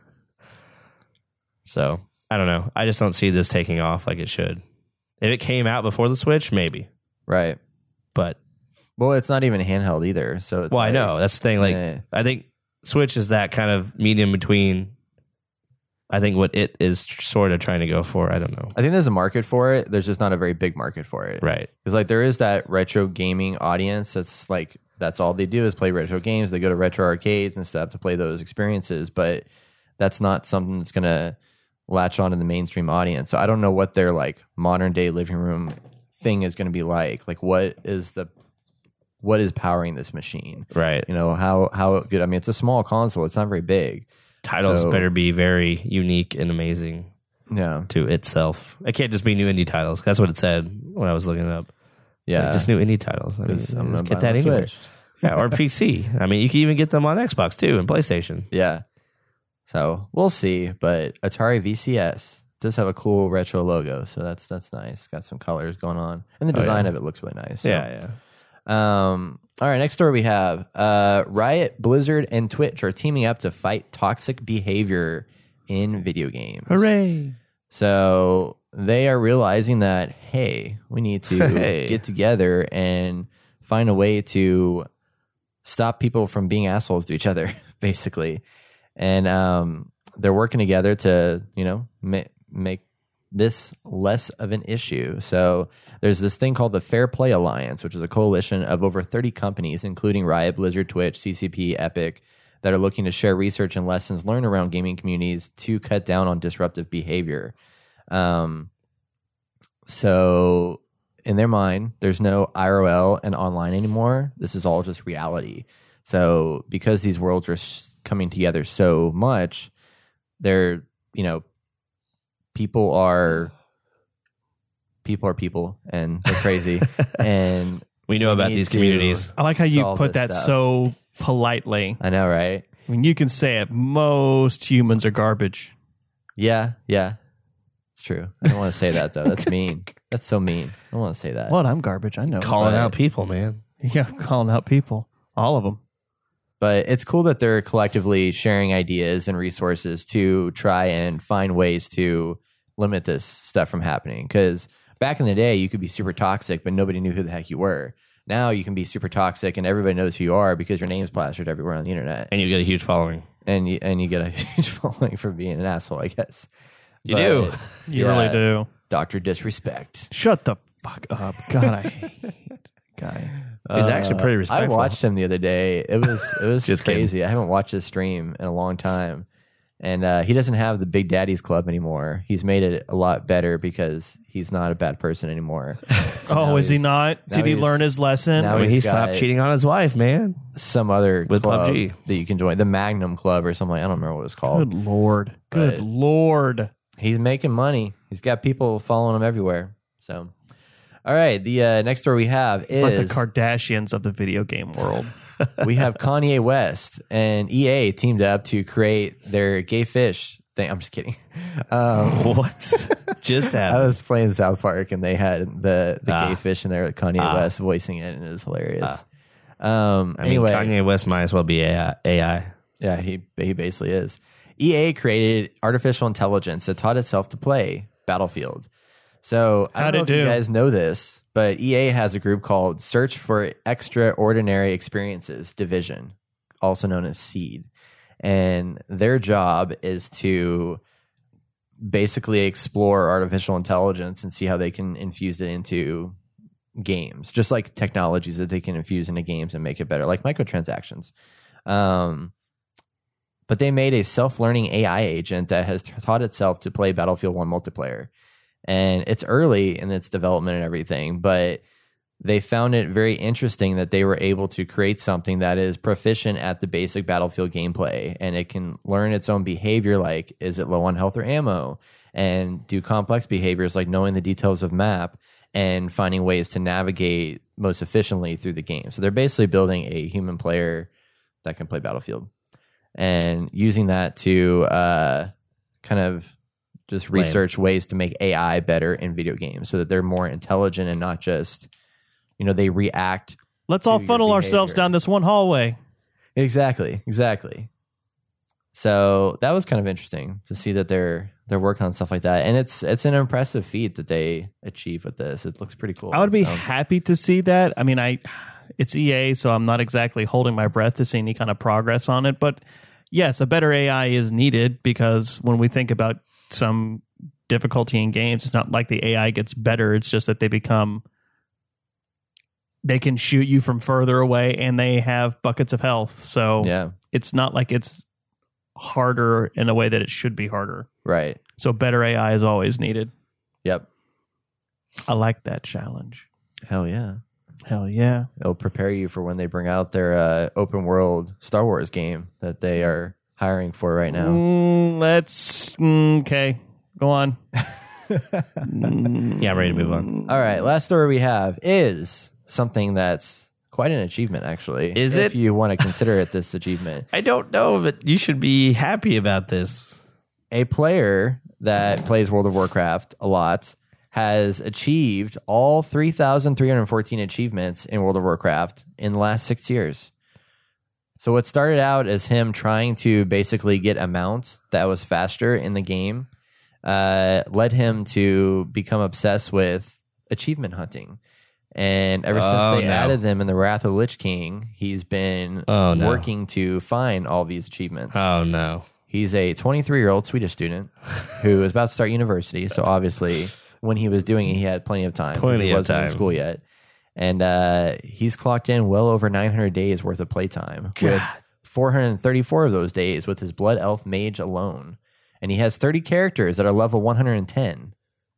So, I don't know. I just don't see this taking off like it should. If it came out before the Switch, maybe. Right. But, Well, it's not even handheld either. So it's well, I like- know. That's the thing. Like, Yeah. I think Switch is that kind of medium between, I think, what it is sort of trying to go for. I don't know. I think there's a market for it. There's just not a very big market for it. Right. Because like there is that retro gaming audience that's like that's all they do is play retro games. They go to retro arcades and stuff to play those experiences, but that's not something that's gonna latch on to the mainstream audience. So I don't know what their like modern day living room thing is gonna be like. Like what is the what is powering this machine? Right. You know, how how good I mean it's a small console, it's not very big. Titles So- better be very unique and amazing Yeah. to itself. It can't just be new indie titles. That's what it said when I was looking it up. It's Yeah. like, just new indie titles. I mean, Just- I'm just gonna get buy that the anywhere. Switch. Yeah, or P C. I mean, you can even get them on Xbox too and PlayStation. Yeah. So we'll see. But Atari V C S does have a cool retro logo, so that's that's nice. Got some colors going on, and the Oh, design yeah. of it looks really nice. So. Yeah, yeah. Um. All right. Next story we have: uh, Riot, Blizzard, and Twitch are teaming up to fight toxic behavior in video games. Hooray. So they are realizing that hey, we need to Hey. get together and find a way to stop people from being assholes to each other, basically. And um, they're working together to, you know, ma- make this less of an issue. So there's this thing called the Fair Play Alliance, which is a coalition of over thirty companies, including Riot, Blizzard, Twitch, C C P, Epic, that are looking to share research and lessons learned around gaming communities to cut down on disruptive behavior. Um, so in their mind, there's no I R L and online anymore. This is all just reality. So because these worlds are s- coming together so much, they're, you know, people are people are people and they're crazy. And We know about need these to- communities. I like how you Solve put this that stuff. so politely. I know, right? I mean, you can say it. Most humans are garbage. Yeah, yeah. It's true. I don't want to say that though. That's mean. That's so mean. I don't want to say that. What? I'm garbage. I know. Calling But- out people, man. Yeah, calling out people. All of them. But it's cool that they're collectively sharing ideas and resources to try and find ways to limit this stuff from happening. Because back in the day, you could be super toxic, but nobody knew who the heck you were. Now you can be super toxic and everybody knows who you are because your name's plastered everywhere on the internet. And you get a huge following. And you, and you get a huge following for being an asshole, I guess. You But, do. You yeah, really do. Doctor Disrespect. Shut the fuck up. God, I hate that guy. He's actually pretty I respectful. watched him the other day. It was it was Just crazy. kidding. I haven't watched his stream in a long time. And uh, he doesn't have the Big Daddies Club anymore. He's made it a lot better because he's not a bad person anymore. Oh, Now is he he's- not? now Did he he's- learn his lesson? now I mean, he's he got- stopped cheating on his wife, man. Some other With club P U B G. that you can join, the Magnum Club or something. I don't remember what it was called. Good lord. Good But- lord. He's making money. He's got people following him everywhere. So, all right. The uh, next story we have It's like the is Kardashians of the video game world. we have Kanye West and E A teamed up to create their gay fish thing. I'm just kidding. Um, What? Just I happened. was playing South Park and they had the, the Ah. gay fish in there with Kanye Ah. West voicing it, and it was hilarious. Um, I mean, anyway, Kanye West might as well be A I. A I. yeah, he he basically is. E A created artificial intelligence that taught itself to play Battlefield. So I How'd don't know it if you do? guys know this, but E A has a group called Search for Extraordinary Experiences Division, also known as SEED. And their job is to basically explore artificial intelligence and see how they can infuse it into games, just like technologies that they can infuse into games and make it better, like microtransactions. Um, but they made a self-learning A I agent that has t- taught itself to play Battlefield one multiplayer. And it's early in its development and everything, but they found it very interesting that they were able to create something that is proficient at the basic Battlefield gameplay, and it can learn its own behavior, like is it low on health or ammo, and do complex behaviors like knowing the details of map and finding ways to navigate most efficiently through the game. So they're basically building a human player that can play Battlefield and using that to uh, kind of just Lame. research ways to make A I better in video games so that they're more intelligent and not just, you know, they react. Let's all to your funnel ourselves behavior. down this one hallway. Exactly, exactly. So that was kind of interesting to see that they're they're working on stuff like that, and it's it's an impressive feat that they achieve with this. It looks pretty cool. I would be So, happy to see that. I mean, I it's E A, so I'm not exactly holding my breath to see any kind of progress on it. But yes, a better A I is needed because when we think about some difficulty in games, it's not like the A I gets better. It's just that they become they can shoot you from further away and they have buckets of health. So yeah, it's not like it's harder in a way that it should be harder. right. So better A I is always needed. Yep. I like that challenge. Hell yeah. Hell yeah. It'll prepare you for when they bring out their uh, open world Star Wars game that they are hiring for right now. Mm, let's mm, okay. Go on. Yeah, I'm ready to move on. All right, last story we have is something that's quite an achievement, actually. Is if it? you want to consider it this achievement. I don't know, but you should be happy about this. A player that plays World of Warcraft a lot has achieved all three thousand three hundred fourteen achievements in World of Warcraft in the last six years. So what started out as him trying to basically get a mount that was faster in the game uh, led him to become obsessed with achievement hunting. And ever Oh, since they no. added them in the Wrath of the Lich King, he's been Oh, no. working to find all these achievements. Oh, no. He's a twenty-three-year-old Swedish student who is about to start university. So obviously, when he was doing it, he had plenty of time. 'cause Plenty he of wasn't in time. school yet. And uh, he's clocked in well over nine hundred days worth of playtime, with four hundred thirty-four of those days with his Blood Elf Mage alone. And he has thirty characters that are level one hundred ten,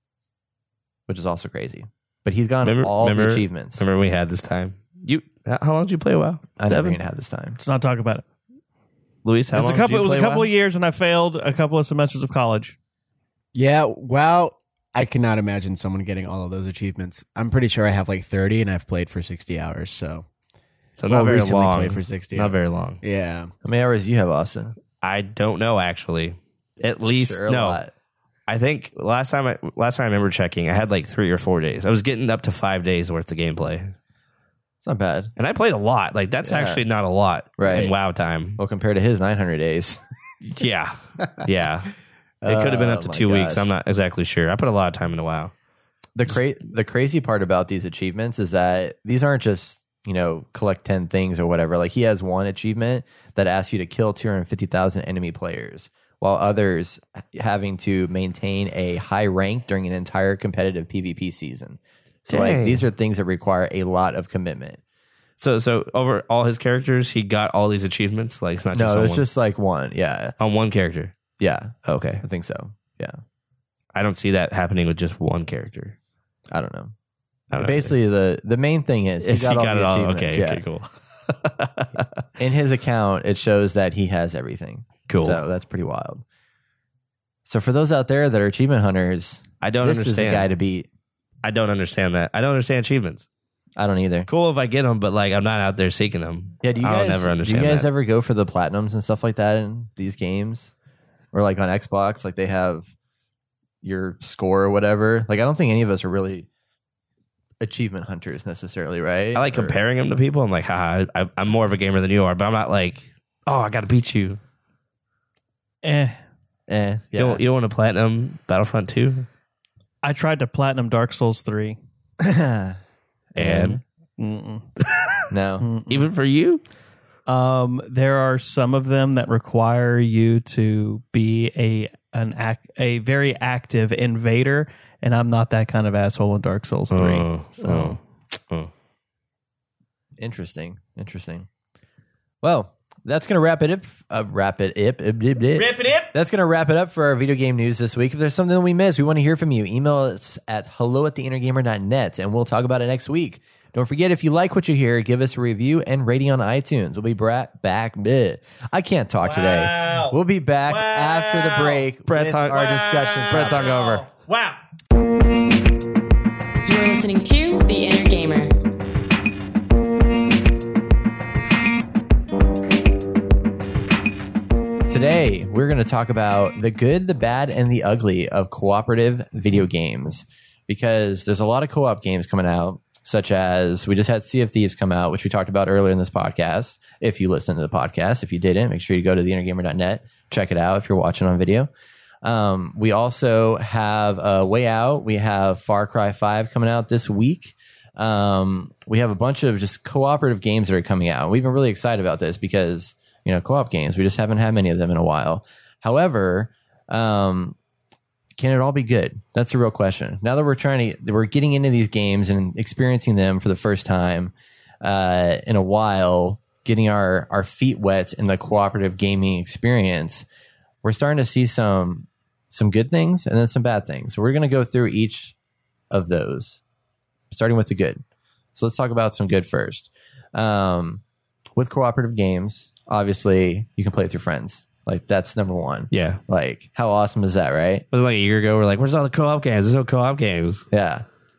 which is also crazy. But he's gotten Remember, all remember, the achievements. Remember we had this time. You, how how long did you play WoW? I never Devin? even had this time. Let's not talk about it. Luis, how It was long a couple. did you It was a play couple WoW? of years, and I failed a couple of semesters of college. Yeah, well, I cannot imagine someone getting all of those achievements. I'm pretty sure I have like thirty, and I've played for sixty hours. So, So well, not very recently long. played for sixty. Not hours. very long. Yeah, How many hours do you have, Austin? I don't know actually. At least Sure, a no. lot. I think last time I last time I remember checking, I had like three or four days. I was getting up to five days worth of gameplay. It's not bad. And I played a lot. Like, that's Yeah. actually not a lot Right. in WoW time. Well, compared to his nine hundred days. Yeah. Yeah. It could have been up to Oh, my two weeks. gosh. I'm not exactly sure. I put a lot of time into WoW. The cra- the crazy part about these achievements is that these aren't just, you know, collect ten things or whatever. Like, he has one achievement that asks you to kill two hundred fifty thousand enemy players, while others having to maintain a high rank during an entire competitive PvP season. So, like, Dang. these are things that require a lot of commitment. So, so over all his characters, he got all these achievements. Like, it's not just No, on it's one, just like one. Yeah. on one character. Yeah. Okay. I think so. Yeah. I don't see that happening with just one character. I don't know. I don't know. Basically, the, the main thing is he Is got, he all got the it all. achievements. Okay. Yeah. Okay. Cool. In his account, it shows that he has everything. Cool. So that's pretty wild. So for those out there that are achievement hunters, I don't this is the understand. guy to beat. I don't understand that. I don't understand achievements. I don't either. Cool if I get them, but like I'm not out there seeking them. Yeah, do you I'll guys never understand Do you guys that. ever go for the platinums and stuff like that in these games, or like on Xbox, like they have your score or whatever? Like, I don't think any of us are really achievement hunters necessarily, right? I like Or- comparing them to people. I'm like, haha, I, I'm more of a gamer than you are, but I'm not like, oh, I got to beat you. Eh. Eh, You, yeah. don't, you don't want to platinum Battlefront two? I tried to platinum Dark Souls three. And Mm-mm. no. even for you? Um, there are some of them that require you to be a an act, a very active invader, and I'm not that kind of asshole in Dark Souls three. Oh, so oh, oh. Interesting. Interesting. Well, that's going to wrap it up. Uh, wrap it up. Wrap it up. That's going to wrap it up for our video game news this week. If there's something that we missed, we want to hear from you. Email us at hello at the inner gamer dot net, and we'll talk about it next week. Don't forget, if you like what you hear, give us a review and rating on iTunes. We'll be bra- back. Bleh. I can't talk today. We'll be back after the break. Brett's with hung- our discussion. Brett's topic. hungover. Wow. You're listening to The Inner Gamer. Today, we're going to talk about the good, the bad, and the ugly of cooperative video games, because there's a lot of co-op games coming out, such as we just had Sea of Thieves come out, which we talked about earlier in this podcast. If you listen to the podcast, if you didn't, make sure you go to the inner gamer dot net, check it out if you're watching on video. Um, we also have uh, Way Out. We have Far Cry five coming out this week. Um, we have a bunch of just cooperative games that are coming out. We've been really excited about this because, you know, co-op games, we just haven't had many of them in a while. However, um, can it all be good? That's the real question. Now that we're trying to, we're getting into these games and experiencing them for the first time uh, in a while, getting our, our feet wet in the cooperative gaming experience, we're starting to see some some good things and then some bad things. So we're going to go through each of those, starting with the good. So let's talk about some good first. Um, with cooperative games, obviously, you can play with your friends. Like, that's number one. Yeah. Like, how awesome is that, right? Was it like a year ago? We're like, where's all the co-op games? There's no co-op games. Yeah.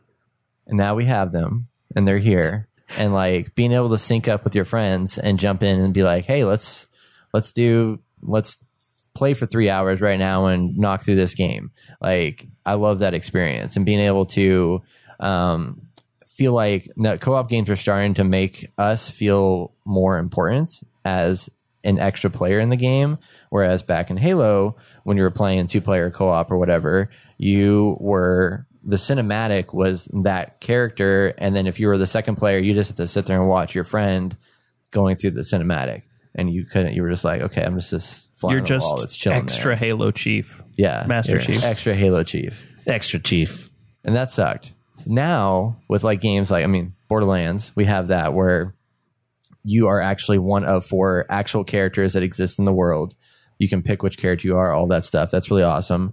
And now we have them, and they're here. And, like, being able to sync up with your friends and jump in and be like, hey, let's let's do let's play for three hours right now and knock through this game. Like, I love that experience, and being able to um, feel like no, co-op games are starting to make us feel more important as an extra player in the game. Whereas back in Halo, when you were playing two player co-op or whatever, you were, the cinematic was that character. And then if you were the second player, you just had to sit there and watch your friend going through the cinematic. And you couldn't, you were just like, okay, I'm just this fly You're on the just wall that's chilling extra there. Halo Chief. Yeah. Master you're Chief. Extra Halo Chief. Extra chief. And that sucked. Now, with like games like, I mean, Borderlands, we have that where you are actually one of four actual characters that exist in the world. You can pick which character you are, all that stuff. That's really awesome.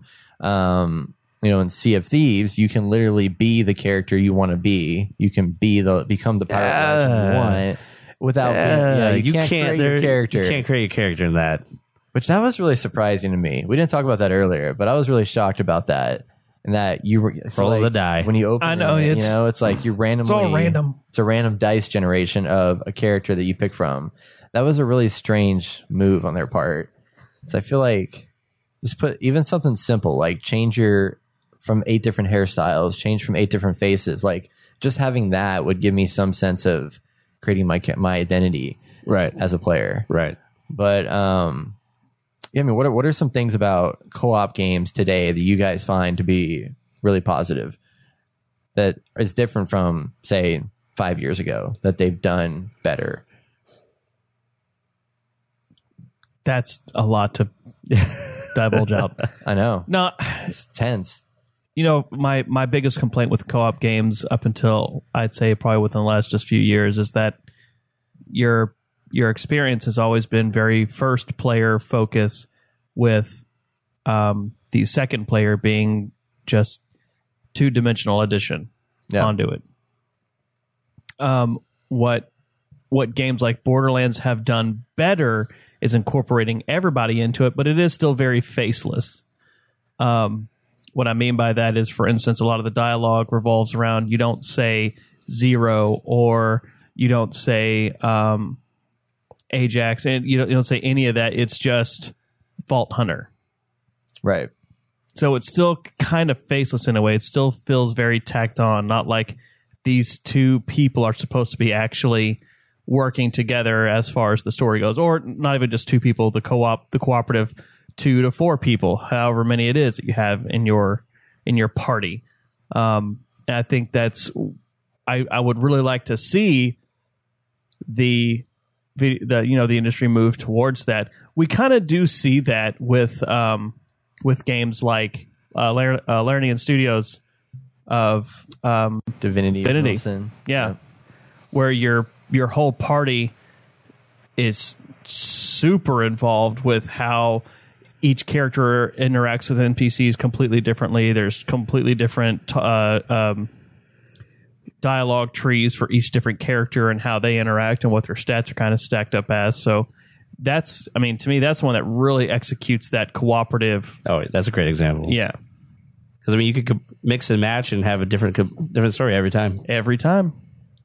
Um, you know, in Sea of Thieves, you can literally be the character you want to be. You can be the become the pirate legend you Yeah. want without being, yeah, you, can't, create your there- character. You can't create your character in that. Which that was really surprising to me. We didn't talk about that earlier, but I was really shocked about that. And that you were so Roll like, the die. when you open I know, it, it's- you know, it's like you randomly all random. It's a random dice generation of a character that you pick from. That was a really strange move on their part. So I feel like just put even something simple like change your from eight different hairstyles, change from eight different faces. Like just having that would give me some sense of creating my ca- my identity Right. as a player. Right. But um, yeah, I mean, what are, what are some things about co-op games today that you guys find to be really positive that is different from, say, five years ago that they've done better? That's a lot to divulge out. I know. No, It's tense. you know, my my biggest complaint with co-op games up until I'd say probably within the last just few years is that your your experience has always been very first player focus, with um, the second player being just two dimensional addition Yeah. onto it. Um, what what games like Borderlands have done better is incorporating everybody into it, but it is still very faceless. Um, what I mean by that is, for instance, a lot of the dialogue revolves around, you don't say Zero, or you don't say um, Ajax, and you don't, you don't say any of that. It's just Vault Hunter. Right. So it's still kind of faceless in a way. It still feels very tacked on, not like these two people are supposed to be actually working together as far as the story goes, or not even just two people, the co-op, the cooperative two to four people, however many it is that you have in your in your party. Um, and I think that's I, I would really like to see the the you know the industry move towards that. We kind of do see that with um, with games like uh, Lar- uh, Larian Studios of um, Divinity. Divinity. Sin. yeah, where your your whole party is super involved with how each character interacts with N P Cs completely differently. There's completely different uh, um, dialogue trees for each different character and how they interact and what their stats are kind of stacked up as. So that's, I mean, to me, that's one that really executes that cooperative. Oh, that's a great example. Yeah, Because I mean, you could co- mix and match and have a different co- different story every time. every time.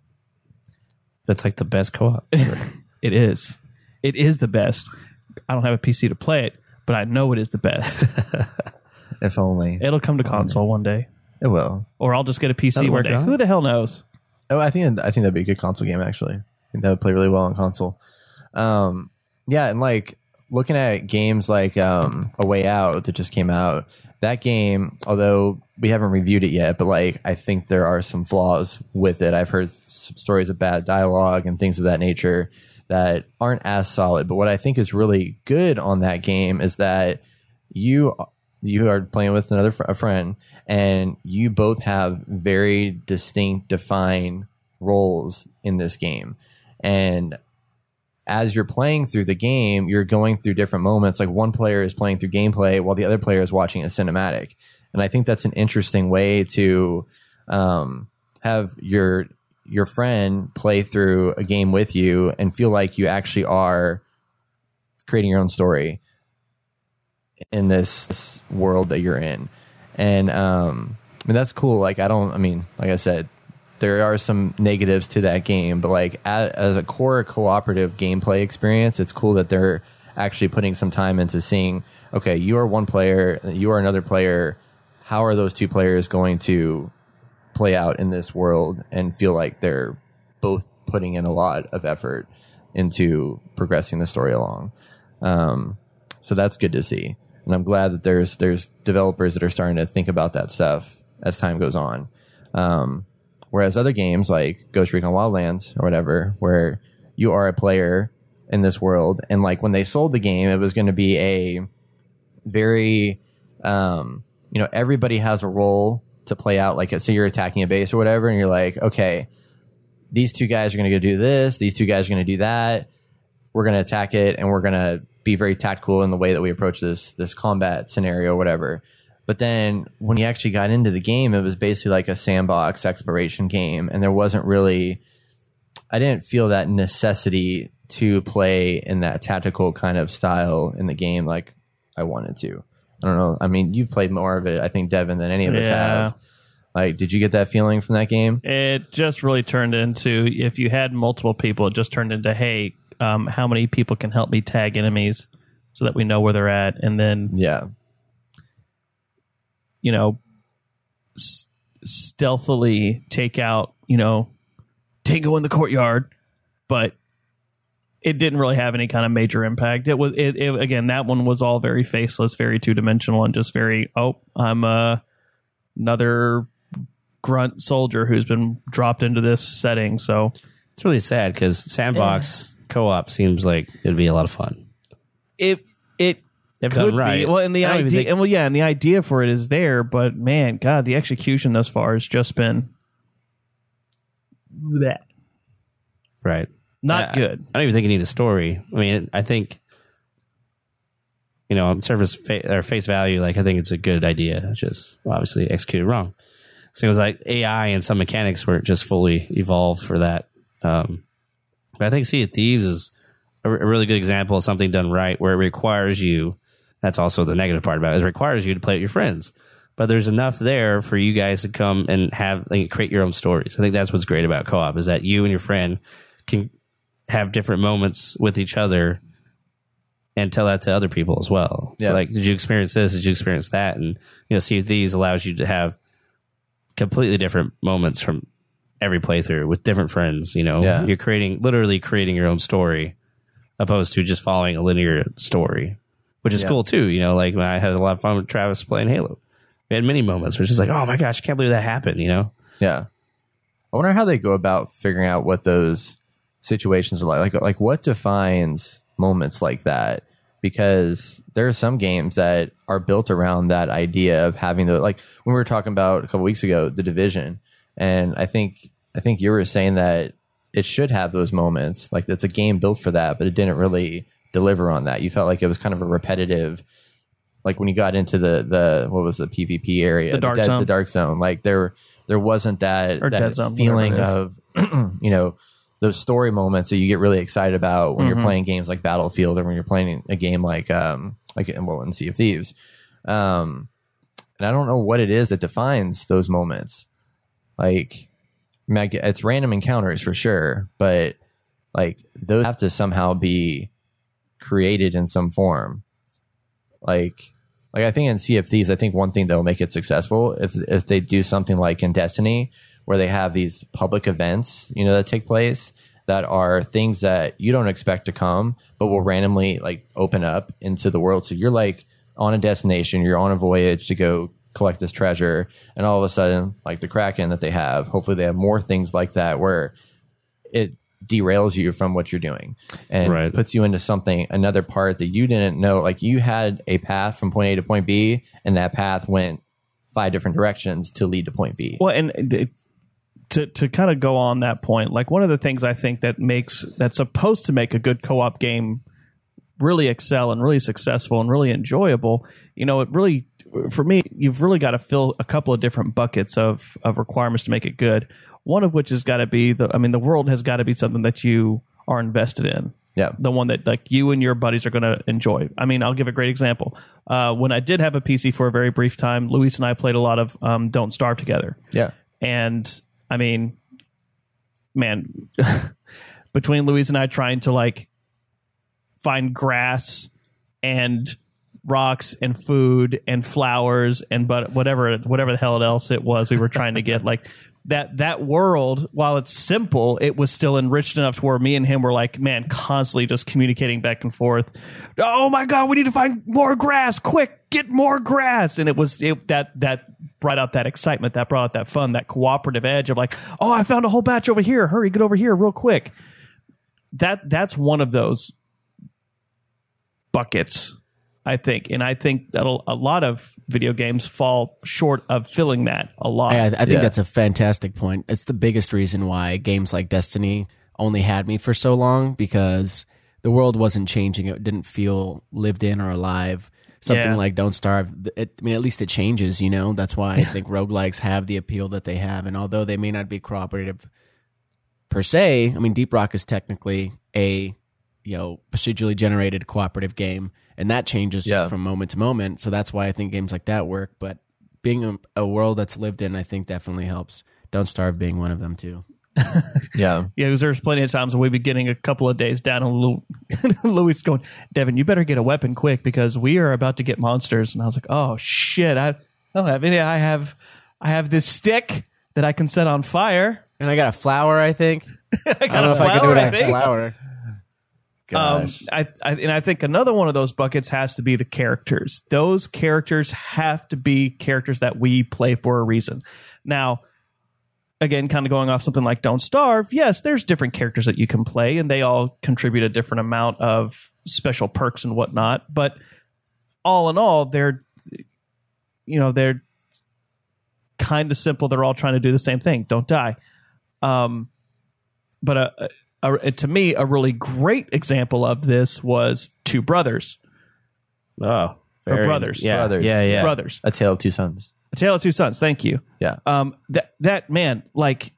That's like the best co-op. It is. It is the best. I don't have a P C to play it, but I know it is the best. If only. It'll come to console one day, It will. or I'll just get a P C That'll one work day. out. Who the hell knows? Oh, I think I think that'd be a good console game. Actually, I think that would play really well on console. Um, yeah, and like looking at games like um, A Way Out that just came out. That game, although we haven't reviewed it yet, but like I think there are some flaws with it. I've heard some stories of bad dialogue and things of that nature that aren't as solid. But what I think is really good on that game is that you you are playing with another fr- a friend, and you both have very distinct, defined roles in this game. And as you're playing through the game, you're going through different moments. Like one player is playing through gameplay while the other player is watching a cinematic. And I think that's an interesting way to um, have your your friend play through a game with you and feel like you actually are creating your own story in this, this world that you're in. And um, I mean, that's cool. Like, I don't, I mean, like I said, there are some negatives to that game, but like as, as a core cooperative gameplay experience, it's cool that they're actually putting some time into seeing, okay, you are one player, you are another player. How are those two players going to play out in this world and feel like they're both putting in a lot of effort into progressing the story along? Um, so that's good to see. And I'm glad that there's there's developers that are starting to think about that stuff as time goes on. Um, whereas other games like Ghost Recon Wildlands or whatever, where you are a player in this world, and like when they sold the game, it was going to be a very, um, you know, everybody has a role to play out. Like, say you're attacking a base or whatever, and you're like, okay, these two guys are going to go do this, these two guys are going to do that. We're going to attack it, and we're going to be very tactical in the way that we approach this this combat scenario or whatever. But then when you actually got into the game, it was basically like a sandbox exploration game, and there wasn't really, I didn't feel that necessity to play in that tactical kind of style in the game like I wanted to. I don't know. I mean, you played more of it, I think, Devin, than any of us Yeah. have. Like, did you get that feeling from that game? It just really turned into, if you had multiple people, it just turned into, hey, um, how many people can help me tag enemies so that we know where they're at, and then Yeah. you know, s- stealthily take out, you know, Tango in the courtyard, but it didn't really have any kind of major impact. It was it, it again, that one was all very faceless, very two dimensional, and just very oh, I'm uh, another grunt soldier who's been dropped into this setting. So It's really sad because sandbox co-op seems like it'd be a lot of fun. it it If could done right. be. Well, and the I don't even idea, think- and well, yeah, and the idea for it is there, but man, God, the execution thus far has just been that Right. not I- good. I don't even think you need a story. I mean, I think, you know, on surface fa- or face value, like I think it's a good idea. Just obviously executed wrong. So it was like A I and some mechanics weren't just fully evolved for that. Um, but I think Sea of Thieves is a, a really good example of something done right, where it requires you. That's also the negative part about it. It requires you to play with your friends. But there's enough there for you guys to come and have like, create your own stories. I think that's what's great about co-op is that you and your friend can have different moments with each other and tell that to other people as well. Yeah. So like, did you experience this? Did you experience that? And, you know, Sea of Thieves allows you to have completely different moments from every playthrough with different friends. You know, Yeah. you're creating, literally creating your own story opposed to just following a linear story, which is Yeah. cool too. You know, like when I had a lot of fun with Travis playing Halo, we had many moments where it's just like, oh my gosh, I can't believe that happened, you know? Yeah. I wonder how they go about figuring out what those situations are like. Like, like what defines moments like that? Because there are some games that are built around that idea of having the, like when we were talking about a couple weeks ago, The Division. And I think, I think you were saying that it should have those moments. Like it's a game built for that, but it didn't really deliver on that. You felt like it was kind of a repetitive, like when you got into the, the what was the PvP area, The dark dead- zone. the dark zone. Like there, there wasn't that, Or that dead zone, feeling whatever of, you know, those story moments that you get really excited about when Mm-hmm. you're playing games like Battlefield or when you're playing a game like, um, like well, in Sea of Thieves. Um, and I don't know what it is that defines those moments. Like, I mean, I get- it's random encounters for sure, but like those have to somehow be created in some form. Like, like I think in Sea of Thieves, I think one thing that will make it successful if if they do something like in Destiny, where they have these public events, you know, that take place that are things that you don't expect to come, but will randomly like open up into the world. So you're like on a destination, you're on a voyage to go collect this treasure, and all of a sudden, like the Kraken that they have, hopefully they have more things like that where it derails you from what you're doing and Right. puts you into something, another part that you didn't know. Like you had a path from point A to point B, and that path went five different directions to lead to point B. Well, and it- to to kind of go on that point, like one of the things I think that makes that's supposed to make a good co-op game really excel and really successful and really enjoyable, you know, it really, for me, you've really got to fill a couple of different buckets of of requirements to make it good. One of which has got to be the, I mean, the world has got to be something that you are invested in. Yeah. The one that like you and your buddies are going to enjoy. I mean, I'll give a great example. Uh, when I did have a P C for a very brief time, Luis and I played a lot of um, Don't Starve together. Yeah. And I mean, man, between Louise and I trying to like find grass and rocks and food and flowers and but whatever whatever the hell else it was we were trying to get, like that that world, while it's simple, it was still enriched enough to where me and him were like, man, constantly just communicating back and forth. Oh my god, we need to find more grass, quick, get more grass. And it was it, that that brought out that excitement, that brought out that fun, that cooperative edge of like, oh, I found a whole batch over here, hurry, get over here real quick. That that's one of those buckets, I think, and I think that a lot of video games fall short of filling that a lot. I, I think Yeah. that's a fantastic point. It's the biggest reason why games like Destiny only had me for so long, because the world wasn't changing. It didn't feel lived in or alive. Something Yeah. like Don't Starve, it, I mean, at least it changes, you know? That's why I think roguelikes have the appeal that they have. And although they may not be cooperative per se, I mean, Deep Rock is technically a, you know, procedurally generated cooperative game, and that changes Yeah. from moment to moment. So that's why I think games like that work. But being a, a world that's lived in, I think definitely helps. Don't Starve being one of them too. Yeah. Yeah, because there's plenty of times when we'd be getting a couple of days down, and Lou- Louis going, Devin, you better get a weapon quick because we are about to get monsters. And I was like, oh shit, I, I don't have any. I have, I have this stick that I can set on fire. And I got a flower, I think. I don't know if I can do it I on think. flour. Um, Gosh. I, I and I think another one of those buckets has to be the characters. Those characters have to be characters that we play for a reason. Now, again, kind of going off something like Don't Starve, yes, there's different characters that you can play, and they all contribute a different amount of special perks and whatnot. But all in all, they're, you know, they're kind of simple. They're all trying to do the same thing. Don't die. Um, but a, a, a, to me, a really great example of this was Two Brothers. Oh, very, brothers. Yeah, Brothers. yeah, yeah. Brothers. A Tale of Two Sons. A Tale of Two Sons. Thank you. Yeah. Um, that that man, like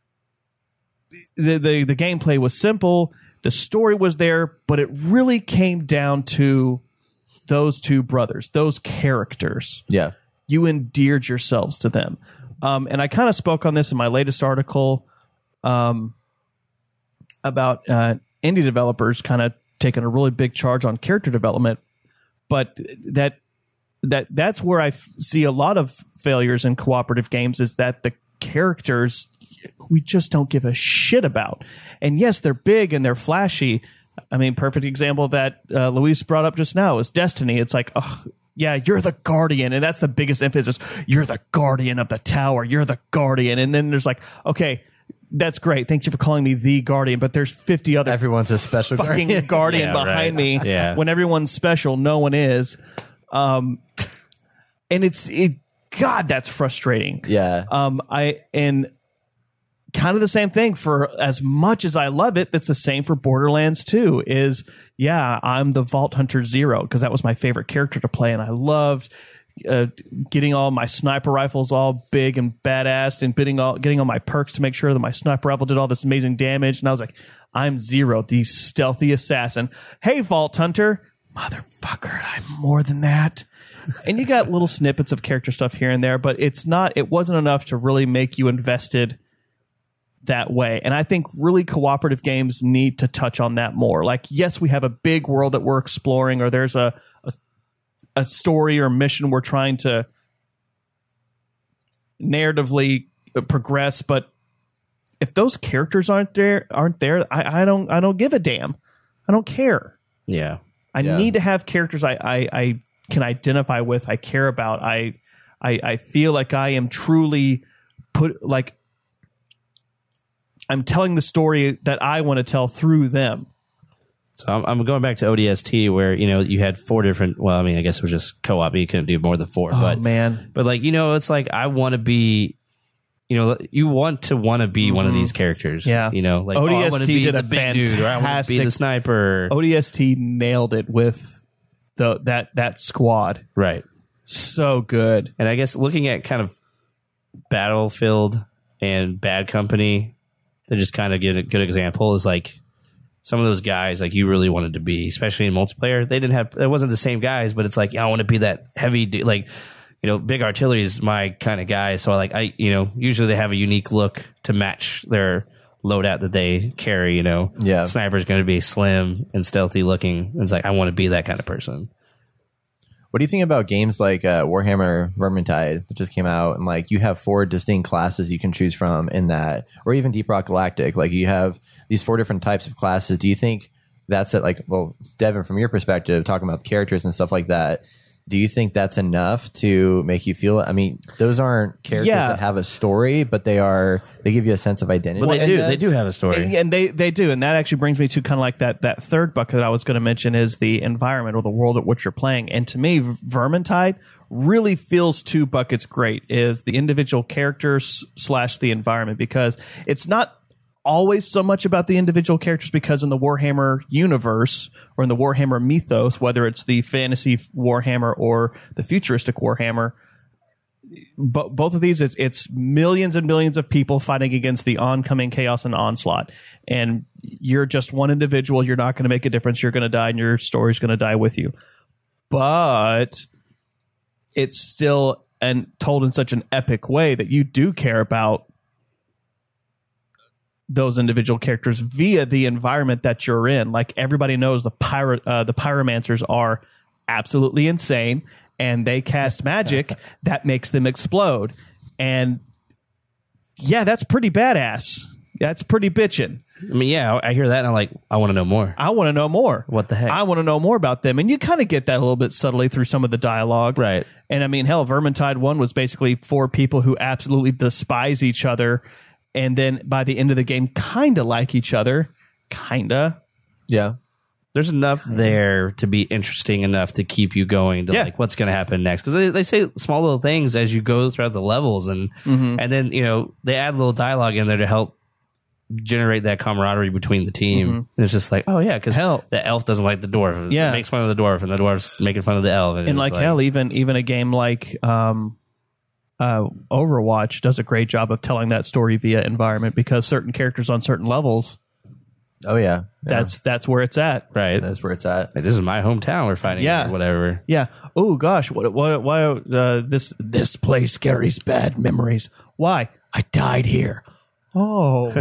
the, the the gameplay was simple, the story was there, but it really came down to those two brothers, those characters. Yeah. You endeared yourselves to them, um, and I kind of spoke on this in my latest article, um, about uh, indie developers kind of taking a really big charge on character development, but that. That that's where I f- see a lot of failures in cooperative games is that the characters we just don't give a shit about. And yes, they're big and they're flashy. I mean, perfect example that uh, Luis brought up just now is Destiny. It's like, oh, yeah, you're the guardian, and that's the biggest emphasis. You're the guardian of the tower. You're the guardian, and then there's like, okay, that's great. Thank you for calling me the guardian, but there's fifty other Everyone's a special fucking guardian. guardian Yeah, behind right. me. Yeah. When everyone's special, no one is. Um, and it's it. God, that's frustrating. Yeah. Um, I and kind of the same thing for as much as I love it. That's the same for Borderlands two. Is yeah, I'm the Vault Hunter Zero because that was my favorite character to play, and I loved uh, getting all my sniper rifles all big and badass, and getting all getting all my perks to make sure that my sniper rifle did all this amazing damage. And I was like, I'm Zero, the stealthy assassin. Hey, Vault Hunter. Motherfucker, I'm more than that. And you got little snippets of character stuff here and there, but it's not, it wasn't enough to really make you invested that way. And I think really cooperative games need to touch on that more. Like, yes, we have a big world that we're exploring, or there's a, a, a story or mission we're trying to narratively progress, but if those characters aren't there, aren't there, I, I don't, I don't give a damn. I don't care. Yeah. I Yeah. need to have characters I, I, I can identify with, I care about. I, I I feel like I am truly put like I'm telling the story that I want to tell through them. So I'm, I'm going back to O D S T where, you know, you had four different, well, I mean, I guess it was just co-op. You couldn't do more than four. Oh but, man. but like, you know, it's like, I want to be, you know, you want to want to be one of these characters. Yeah. You know, like, O D S T oh, I want to be did the a big dude, or I want to be fantastic- the sniper. O D S T nailed it with the that that squad. Right. So good. And I guess looking at kind of Battlefield and Bad Company, to just kind of give a good example, is like some of those guys like you really wanted to be, especially in multiplayer. They didn't have, it wasn't the same guys, but it's like, yeah, I want to be that heavy, du- like, you know, Big Artillery is my kind of guy. So like, I, you know, usually they have a unique look to match their loadout that they carry, you know. Yeah. Sniper's going to be slim and stealthy looking. It's like, I want to be that kind of person. What do you think about games like uh, Warhammer Vermintide that just came out, and like you have four distinct classes you can choose from in that, or even Deep Rock Galactic? Like you have these four different types of classes. Do you think that's it? Like, well, Devin, from your perspective, talking about the characters and stuff like that, do you think that's enough to make you feel? I mean, those aren't characters Yeah. that have a story, but they are. They give you a sense of identity. But they I do, guess. they do have a story. And, and they, they do. And that actually brings me to kind of like that, that third bucket that I was going to mention is the environment or the world at which you're playing. And to me, Vermintide really feels two buckets great, is the individual characters slash the environment, because it's not always so much about the individual characters, because in the Warhammer universe or in the Warhammer mythos, whether it's the fantasy Warhammer or the futuristic Warhammer, Bo- both of these, it's, it's millions and millions of people fighting against the oncoming chaos and onslaught. And you're just one individual. You're not going to make a difference. You're going to die, and your story's going to die with you. But it's still and told in such an epic way that you do care about those individual characters via the environment that you're in. Like everybody knows the pirate, uh, the pyromancers are absolutely insane, and they cast magic that makes them explode. And yeah, that's pretty badass. That's pretty bitchin'. I mean, yeah, I I hear that and I'm like, I want to know more. I want to know more. What the heck? I want to know more about them. And you kind of get that a little bit subtly through some of the dialogue. Right. And I mean, hell, Vermintide one was basically four people who absolutely despise each other. And then by the end of the game, kind of like each other. Kind of. Yeah. There's enough there to be interesting enough to keep you going to Yeah. like what's going to happen next. Because they, they say small little things as you go throughout the levels. And, and then, you know, they add a little dialogue in there to help generate that camaraderie between the team. Mm-hmm. And it's just like, oh yeah, because Hell. the elf doesn't like the dwarf. Yeah. It makes fun of the dwarf, and the dwarf's making fun of the elf. And it's like, hell, even even a game like um, uh, Overwatch does a great job of telling that story via environment, because certain characters on certain levels, Oh yeah. yeah. that's that's where it's at. right. that's where it's at. Like, this is my hometown. We're fighting, Yeah. or whatever. Yeah. Oh gosh, what what why uh, this this place carries bad memories? Why? I died here. Oh.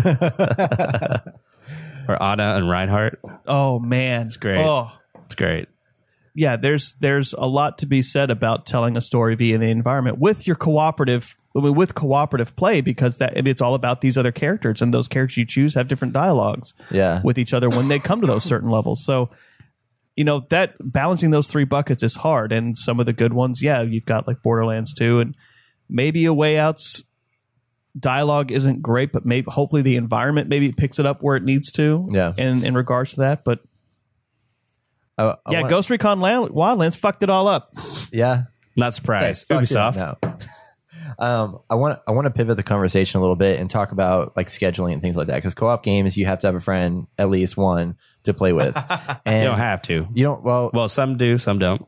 Or Anna and Reinhardt. Oh man, it's great. Oh. It's great. Yeah, there's there's a lot to be said about telling a story via the environment with your cooperative I mean, with cooperative play, because that I mean, it's all about these other characters, and those characters you choose have different dialogues Yeah. with each other when they come to those certain levels. So, you know, that balancing those three buckets is hard, and some of the good ones, yeah, you've got like Borderlands two, and maybe A Way Out's dialogue isn't great, but maybe hopefully the environment maybe picks it up where it needs to. Yeah. In in regards to that, but I, I yeah, want- Ghost Recon Land- Wildlands fucked it all up. Yeah. Not surprised. Fuck it, Ubisoft. No. um, I want I want to pivot the conversation a little bit and talk about like scheduling and things like that, because co-op games you have to have a friend, at least one, to play with. And You don't have to. You don't. Well, Well, some do, some don't.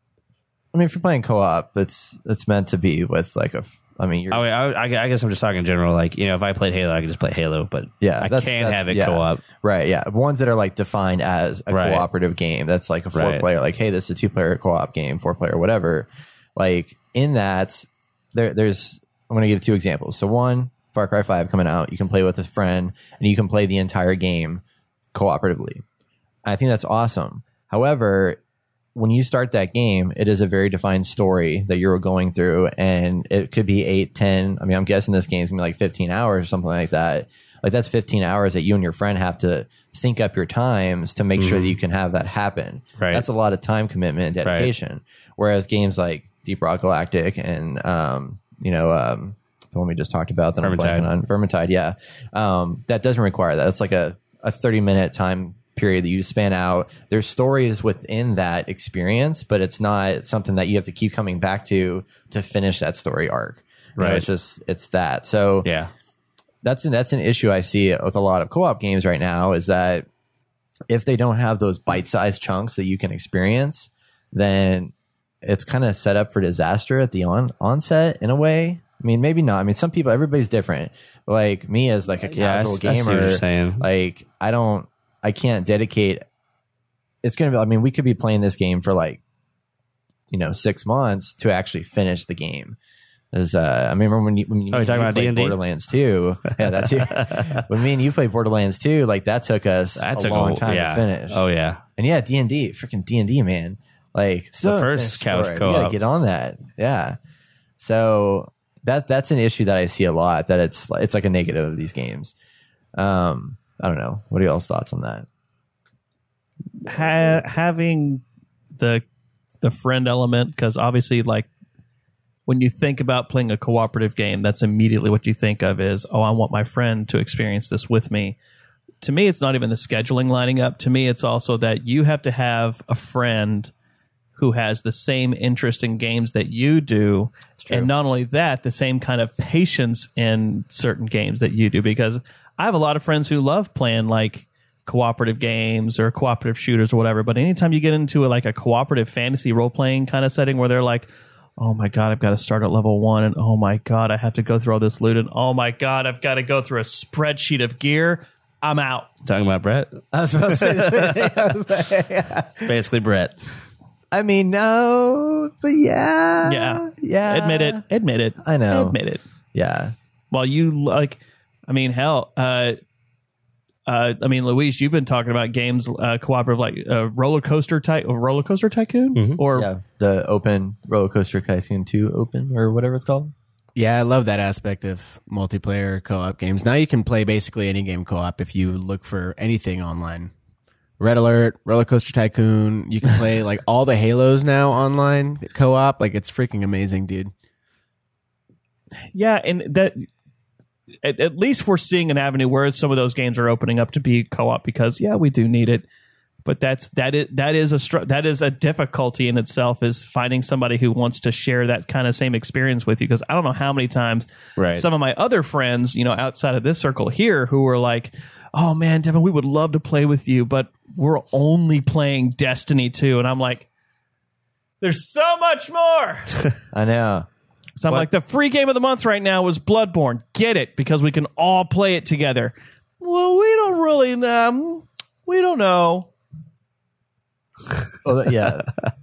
I mean, if you're playing co-op, it's it's meant to be with like a. I mean, you're I, mean, I, I guess I'm just talking in general. Like, you know, if I played Halo, I could just play Halo, but yeah, I that's, can that's- have it yeah. co-op. Right? Yeah, ones that are like defined as a Right. cooperative game. That's like a four Right. player. Like, hey, this is a two player co-op game, four player, whatever. Like in that, there there's. I'm going to give two examples. So one, Far Cry five coming out, you can play with a friend and you can play the entire game cooperatively. I think that's awesome. However, when you start that game, it is a very defined story that you're going through, and it could be eight, ten. I mean, I'm guessing this game's gonna be like fifteen hours or something like that. Like that's fifteen hours that you and your friend have to sync up your times to make sure that you can have that happen. Right. That's a lot of time commitment and dedication. Whereas games like Deep Rock Galactic and um, you know, um, the one we just talked about that I'm Vermintide. blanking on, Vermintide, yeah, um, that doesn't require that. It's like a a thirty minute time period that you span out. There's stories within that experience, but it's not something that you have to keep coming back to to finish that story arc. You know, Right. it's just it's that. So Yeah. that's an, that's an issue I see with a lot of co-op games right now, is that if they don't have those bite-sized chunks that you can experience, then it's kind of set up for disaster at the on onset in a way. I mean, maybe not. I mean, some people, everybody's different. Like me as like a Yeah, I casual s- I see what gamer, you're saying. like I don't, I can't dedicate. It's gonna be. I mean, we could be playing this game for like, you know, six months to actually finish the game. As uh, I remember when you when you, Oh, you're talking you about played D and D? Borderlands two. Yeah, that's too. When me and you played Borderlands two, like that took us That a took long time yeah. to finish. Oh, yeah. And yeah, D and D, freaking D and D, man. Like still The haven't first finished couch story. We gotta co-op. get on that. Yeah. So that that's an issue that I see a lot. That it's it's like a negative of these games. Um, I don't know. What are y'all's thoughts on that? Ha- having the the friend element, because obviously, like when you think about playing a cooperative game, that's immediately what you think of is, oh, I want my friend to experience this with me. To me, it's not even the scheduling lining up. To me, it's also that you have to have a friend who has the same interest in games that you do. true. And not only that, the same kind of patience in certain games that you do. Because I have a lot of friends who love playing like cooperative games or cooperative shooters or whatever. But anytime you get into a, like a cooperative fantasy role-playing kind of setting where they're like, oh my God, I've got to start at level one, and oh my God, I have to go through all this loot, and oh my God, I've got to go through a spreadsheet of gear, I'm out. Talking about Brett? I was about to say It's basically Brett. I mean, no, but yeah, Yeah. yeah. Admit it. Admit it. I know. Admit it. Yeah, Well, you like, I mean, hell, uh, uh, I mean, Luis, you've been talking about games uh, cooperative, like uh, roller coaster type, roller coaster tycoon, or yeah. The open roller coaster tycoon two open or whatever it's called. Yeah, I love that aspect of multiplayer co-op games. Now you can play basically any game co-op if you look for anything online. Red Alert, Roller Coaster Tycoon. You can play like all the Halos now online co-op. Like it's freaking amazing, dude. Yeah, and that at, at least we're seeing an avenue where some of those games are opening up to be co-op because yeah, we do need it. But that's that is that is a str- that is a difficulty in itself, is finding somebody who wants to share that kind of same experience with you. Because I don't know how many times Right. some of my other friends, you know, outside of this circle here, who were like, "Oh man, Devin, we would love to play with you, but we're only playing Destiny two," and I'm like, "There's so much more." I know. So I'm What? like, the free game of the month right now was Bloodborne. Get it, because we can all play it together. Well, we don't really, um, we don't know. Well, yeah.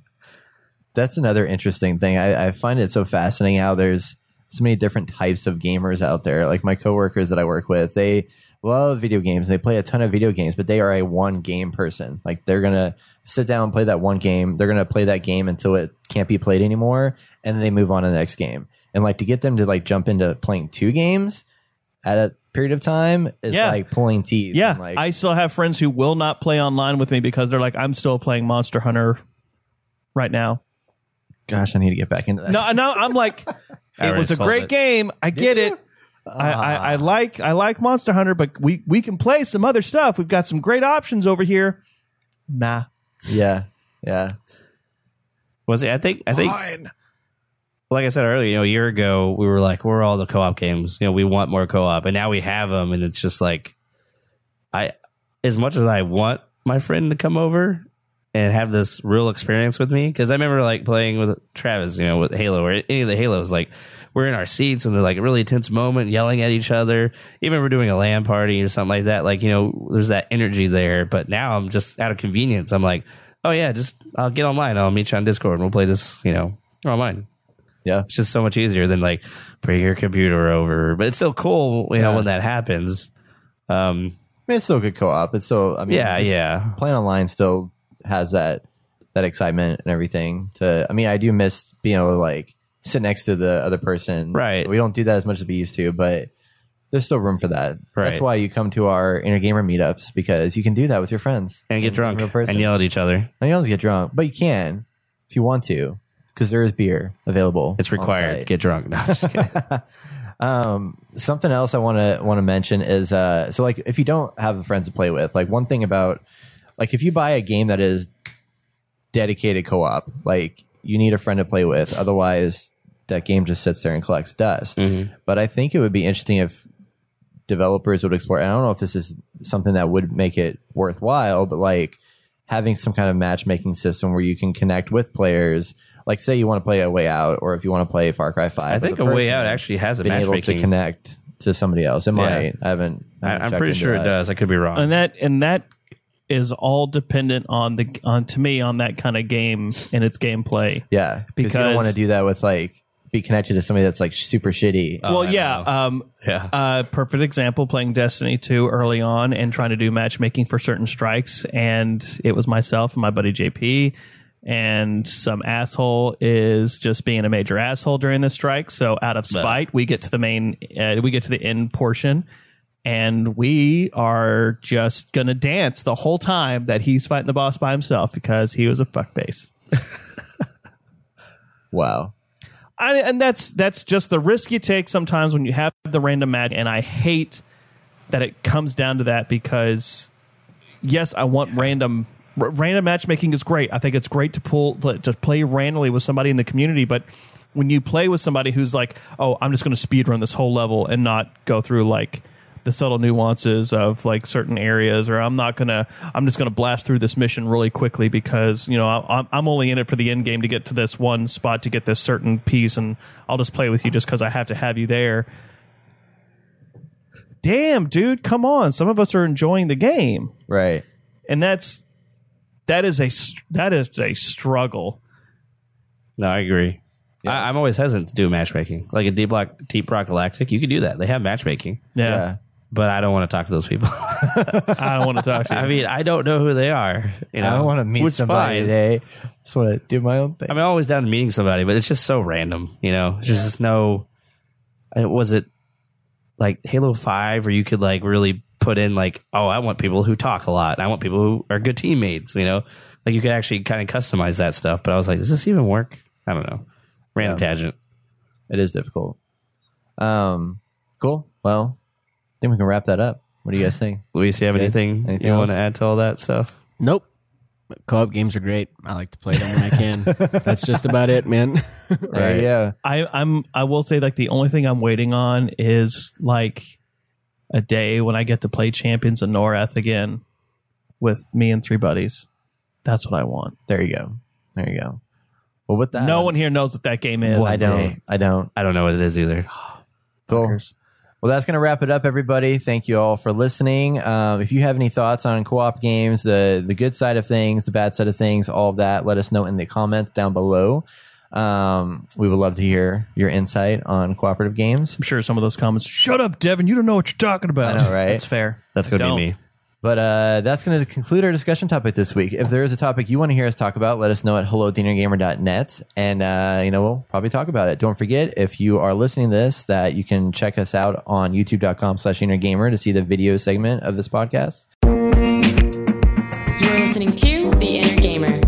That's another interesting thing. I, I find it so fascinating how there's so many different types of gamers out there. Like my coworkers that I work with, they love video games. They play a ton of video games, but they are a one game person. Like they're going to sit down and play that one game. They're going to play that game until it can't be played anymore. And then they move on to the next game. And like to get them to like jump into playing two games at a period of time is Yeah. like pulling teeth. Yeah, And, like, I still have friends who will not play online with me because they're like, I'm still playing Monster Hunter right now. gosh, I need to get back into that. No, no, I'm like, I it already was a sold great it. game. I get it. I, I, I like I like Monster Hunter, but we, we can play some other stuff. We've got some great options over here. Nah. Yeah. Yeah. Was it? I think. I think. Like I said earlier, you know, a year ago, we were like, "We're all the co-op games. You know, we want more co-op," and now we have them, and it's just like, I, as much as I want my friend to come over and have this real experience with me, because I remember like playing with Travis, you know, with Halo or any of the Halos, like we're in our seats and they're like a really tense moment, yelling at each other. Even we're doing a LAN party or something like that. Like, you know, there's that energy there. But now I'm just out of convenience. I'm like, oh yeah, just I'll get online. I'll meet you on Discord and we'll play this, you know, online. Yeah. It's just so much easier than like bring your computer over. But it's still cool, you know, Yeah. when that happens. Um, I mean, it's still good co-op. It's still, I mean, yeah, just yeah. playing online still has that that excitement and everything. To, I mean, I do miss being able to like sit next to the other person. Right. We don't do that as much as we used to, but there's still room for that. That's Right. why you come to our Inner Gamer meetups, because you can do that with your friends And get in drunk real person. and yell at each other. And you don't have to get drunk, but you can if you want to, because there is beer available. It's on required. site. Get drunk. No, I'm just kidding. Um, something else I want to want to mention is uh, so like if you don't have friends to play with, like one thing about like if you buy a game that is dedicated co-op, like you need a friend to play with, otherwise that game just sits there and collects dust. Mm-hmm. But I think it would be interesting if developers would explore. And I don't know if this is something that would make it worthwhile, but like having some kind of matchmaking system where you can connect with players. Like, say you want to play A Way Out, or if you want to play Far Cry Five. I with think a A Way person, Out actually has a been able to matchmaking. connect to somebody else. It might. I haven't. I I, haven't I'm checked pretty into sure it that. does. I could be wrong. And that and that is all dependent on the on to me on that kind of game and its gameplay. Yeah, because you don't Because- want to do that with like be connected to somebody that's like super shitty. Oh, well, I yeah. know. Um, Yeah. Uh, perfect example, playing Destiny two early on and trying to do matchmaking for certain strikes. And it was myself and my buddy J P. And some asshole is just being a major asshole during this strike. So out of spite, we get to the main, uh, we get to the end portion. And we are just going to dance the whole time that he's fighting the boss by himself because he was a fuckface. Wow. I, and that's that's just the risk you take sometimes when you have the random match. And I hate that it comes down to that because, yes, I want random r- random matchmaking is great. I think it's great to pull to play randomly with somebody in the community. But when you play with somebody who's like, oh, I'm just going to speed run this whole level and not go through like the subtle nuances of like certain areas, or I'm not gonna, I'm just gonna blast through this mission really quickly because you know I'm I'm only in it for the end game to get to this one spot to get this certain piece, and I'll just play with you just because I have to have you there. Damn, dude, come on! Some of us are enjoying the game, Right. and that's that is a str- that is a struggle. No, I agree. I, I'm always hesitant to do matchmaking. Like a Deep Rock, Deep Rock Galactic, you could do that. They have matchmaking, Yeah, Yeah. but I don't want to talk to those people. I don't want to talk to you. I mean, I don't know who they are. You know, I don't want to meet which is somebody fine. today. Just want to do my own thing. I mean, I'm always down to meeting somebody, but it's just so random. You know, there's just no. uh, was it like Halo five, where you could like really put in like, oh, I want people who talk a lot. I want people who are good teammates. You know, like you could actually kind of customize that stuff. But I was like, does this even work? I don't know. Random Yeah. tangent. It is difficult. Um, cool. Well, I think we can wrap that up. What do you guys think? Luis, you have Okay. anything, Anything you want to else? add to all that stuff? Nope. Co-op games are great. I like to play them when I can. That's just about it, man. Right. Yeah. I, I'm I will say like the only thing I'm waiting on is like a day when I get to play Champions of Noreth again with me and three buddies. That's what I want. There you go. There you go. Well, with that, No one here knows what that game is. I don't. I don't. I don't know what it is either. Cool. Fuckers. Well, that's going to wrap it up, everybody. Thank you all for listening. Um, if you have any thoughts on co-op games, the the good side of things, the bad side of things, all of that, let us know in the comments down below. Um, we would love to hear your insight on cooperative games. I'm sure some of those comments. Shut up, Devin. You don't know what you're talking about. I know, right? That's fair. That's going to be Don't. me. But uh, that's going to conclude our discussion topic this week. If there is a topic you want to hear us talk about, let us know at hello at the inner gamer dot net. And, uh, you know, we'll probably talk about it. Don't forget, if you are listening to this, that you can check us out on youtube dot com slash inner gamer to see the video segment of this podcast. You're listening to The Inner Gamer.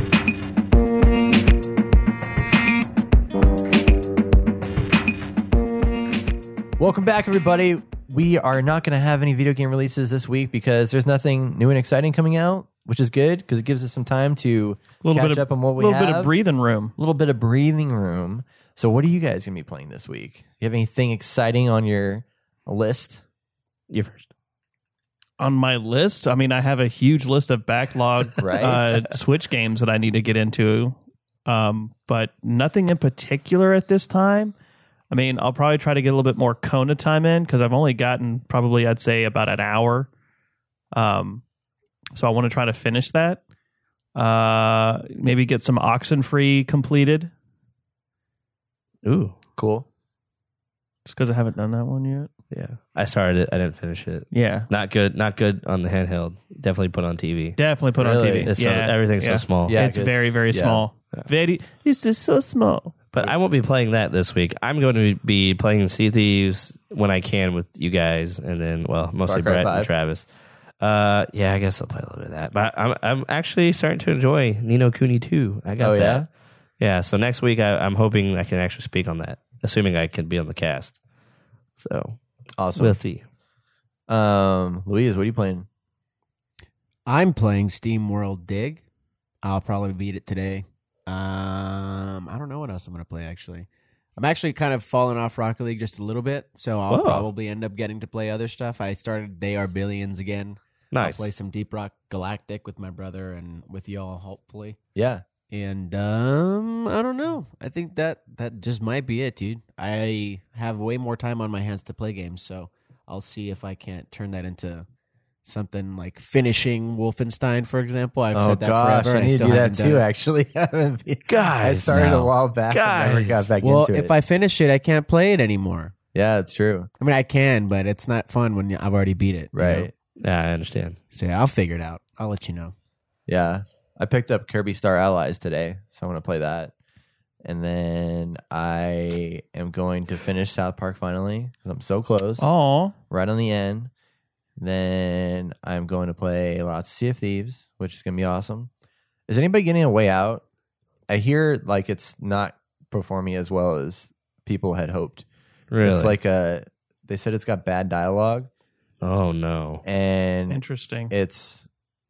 Welcome back, everybody. We are not going to have any video game releases this week because there's nothing new and exciting coming out, which is good because it gives us some time to A little catch bit of, up on what we little have. bit of breathing room. A little bit of breathing room. So what are you guys going to be playing this week? You have anything exciting on your list? You first. On my list, I mean, I have a huge list of backlog Right. uh, Switch games that I need to get into, um, but nothing in particular at this time. I mean, I'll probably try to get a little bit more Kona time in because I've only gotten probably, I'd say, about an hour. Um, so I want to try to finish that. Uh, maybe get some Oxenfree completed Ooh. Cool. just because I haven't done that one yet. Yeah. I started it. I didn't finish it. Yeah, Not good. Not good on the handheld. Definitely put on T V. definitely put on Really? T V. It's so, yeah, everything's yeah. so small. Yeah. it's 'cause- very, very yeah. small. Very, it's just so small. But I won't be playing that this week. I'm going to be playing Sea of Thieves when I can with you guys, and then, well, mostly Far Cry Brett five. and Travis. Uh, yeah, I guess I'll play a little bit of that. But I'm I'm actually starting to enjoy Nino Kuni two. I got Oh, that. yeah? Yeah. So next week, I, I'm hoping I can actually speak on that, assuming I can be on the cast. So Awesome. we'll see. Um, Louise, what are you playing? I'm playing Steam World Dig. I'll probably beat it today. Um, I don't know what else I'm going to play, actually. I'm actually kind of falling off Rocket League just a little bit, so I'll Whoa. probably end up getting to play other stuff. I started They Are Billions again. Nice. I'll play some Deep Rock Galactic with my brother and with y'all, hopefully. Yeah. And um, I don't know. I think that that just might be it, dude. I have way more time on my hands to play games, so I'll see if I can't turn that into something like finishing Wolfenstein, for example. I've Oh said that gosh, forever. I and need to still do that haven't done too. it. Actually, I haven't been- I Guys, started no. a while back. and never got back Well, into if it. I finish it, I can't play it anymore. yeah, it's true. I mean, I can, but it's not fun when I've already beat it. you know? Right. Yeah, I understand. So yeah, I'll figure it out. I'll let you know. Yeah. I picked up Kirby Star Allies today, so I'm going to play that. And then I am going to finish South Park finally because I'm so close. Oh, Right on the end. Then I'm going to play lots of Sea of Thieves, which is going to be awesome. Is anybody getting a way out? I hear like it's not performing as well as people had hoped. Really? It's like a, they said it's got bad dialogue oh no. and interesting. it's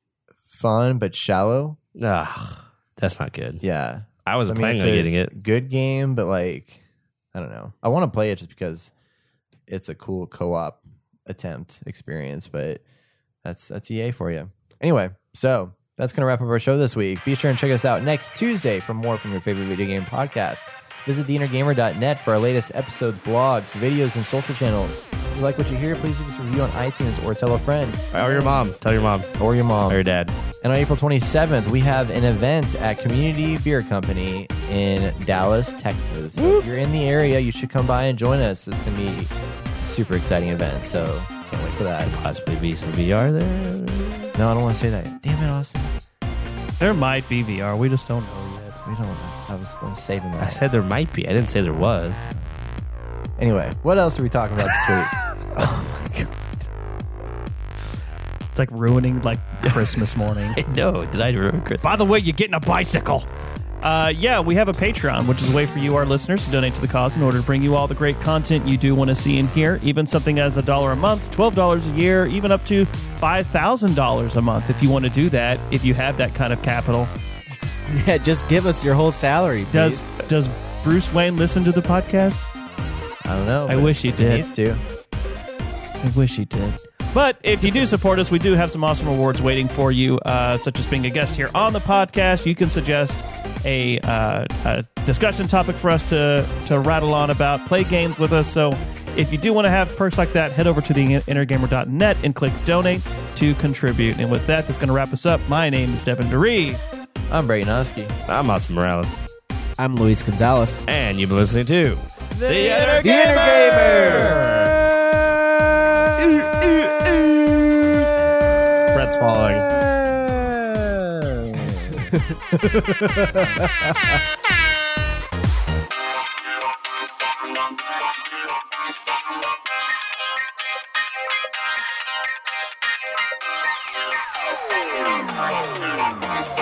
fun but shallow. Ugh, that's not good. Yeah. I wasn't So, I mean, planning it's on a getting it. Good game, but like, I don't know. I want to play it just because it's a cool co-op attempt experience, but that's that's E A for you. Anyway, so that's going to wrap up our show this week. Be sure and check us out next Tuesday for more from your favorite video game podcast. Visit the inner gamer dot net for our latest episodes, blogs, videos, and social channels. If you like what you hear, please leave us a review on iTunes or tell a friend Or your mom. Tell your mom. or your mom. Or your dad. And on April twenty-seventh, we have an event at Community Beer Company in Dallas, Texas. So if you're in the area, you should come by and join us. It's going to be a super exciting event, so can't wait for that. Possibly be some V R there. No, I don't want to say that. Damn it, Austin. There might be V R. We just don't know yet. We don't. I was, I was saving that. I said there might be. I didn't say there was. Anyway, what else are we talking about this week? Oh my god. It's like ruining like Christmas morning. I know. Did I ruin Christmas? By the way, you're getting a bicycle. Uh, yeah, we have a Patreon, which is a way for you, our listeners, to donate to the cause in order to bring you all the great content you do want to see and hear. Even something as a dollar a month, twelve dollars a year, even up to five thousand dollars a month if you want to do that, if you have that kind of capital. Yeah, just give us your whole salary, please. Does Does Bruce Wayne listen to the podcast? I don't know. I but wish he did. He needs to. I wish he did. But if you do support us, we do have some awesome rewards waiting for you, uh, such as being a guest here on the podcast. You can suggest a, uh, a discussion topic for us to, to rattle on about, play games with us. So if you do want to have perks like that, head over to the inner gamer dot net and click donate to contribute. And with that, that's going to wrap us up. My name is Devin Duree. I'm Brayton Husky. I'm Austin Morales. I'm Luis Gonzalez. And you've been listening to The Inner The Inner Gamer! Brett's falling. Gamer.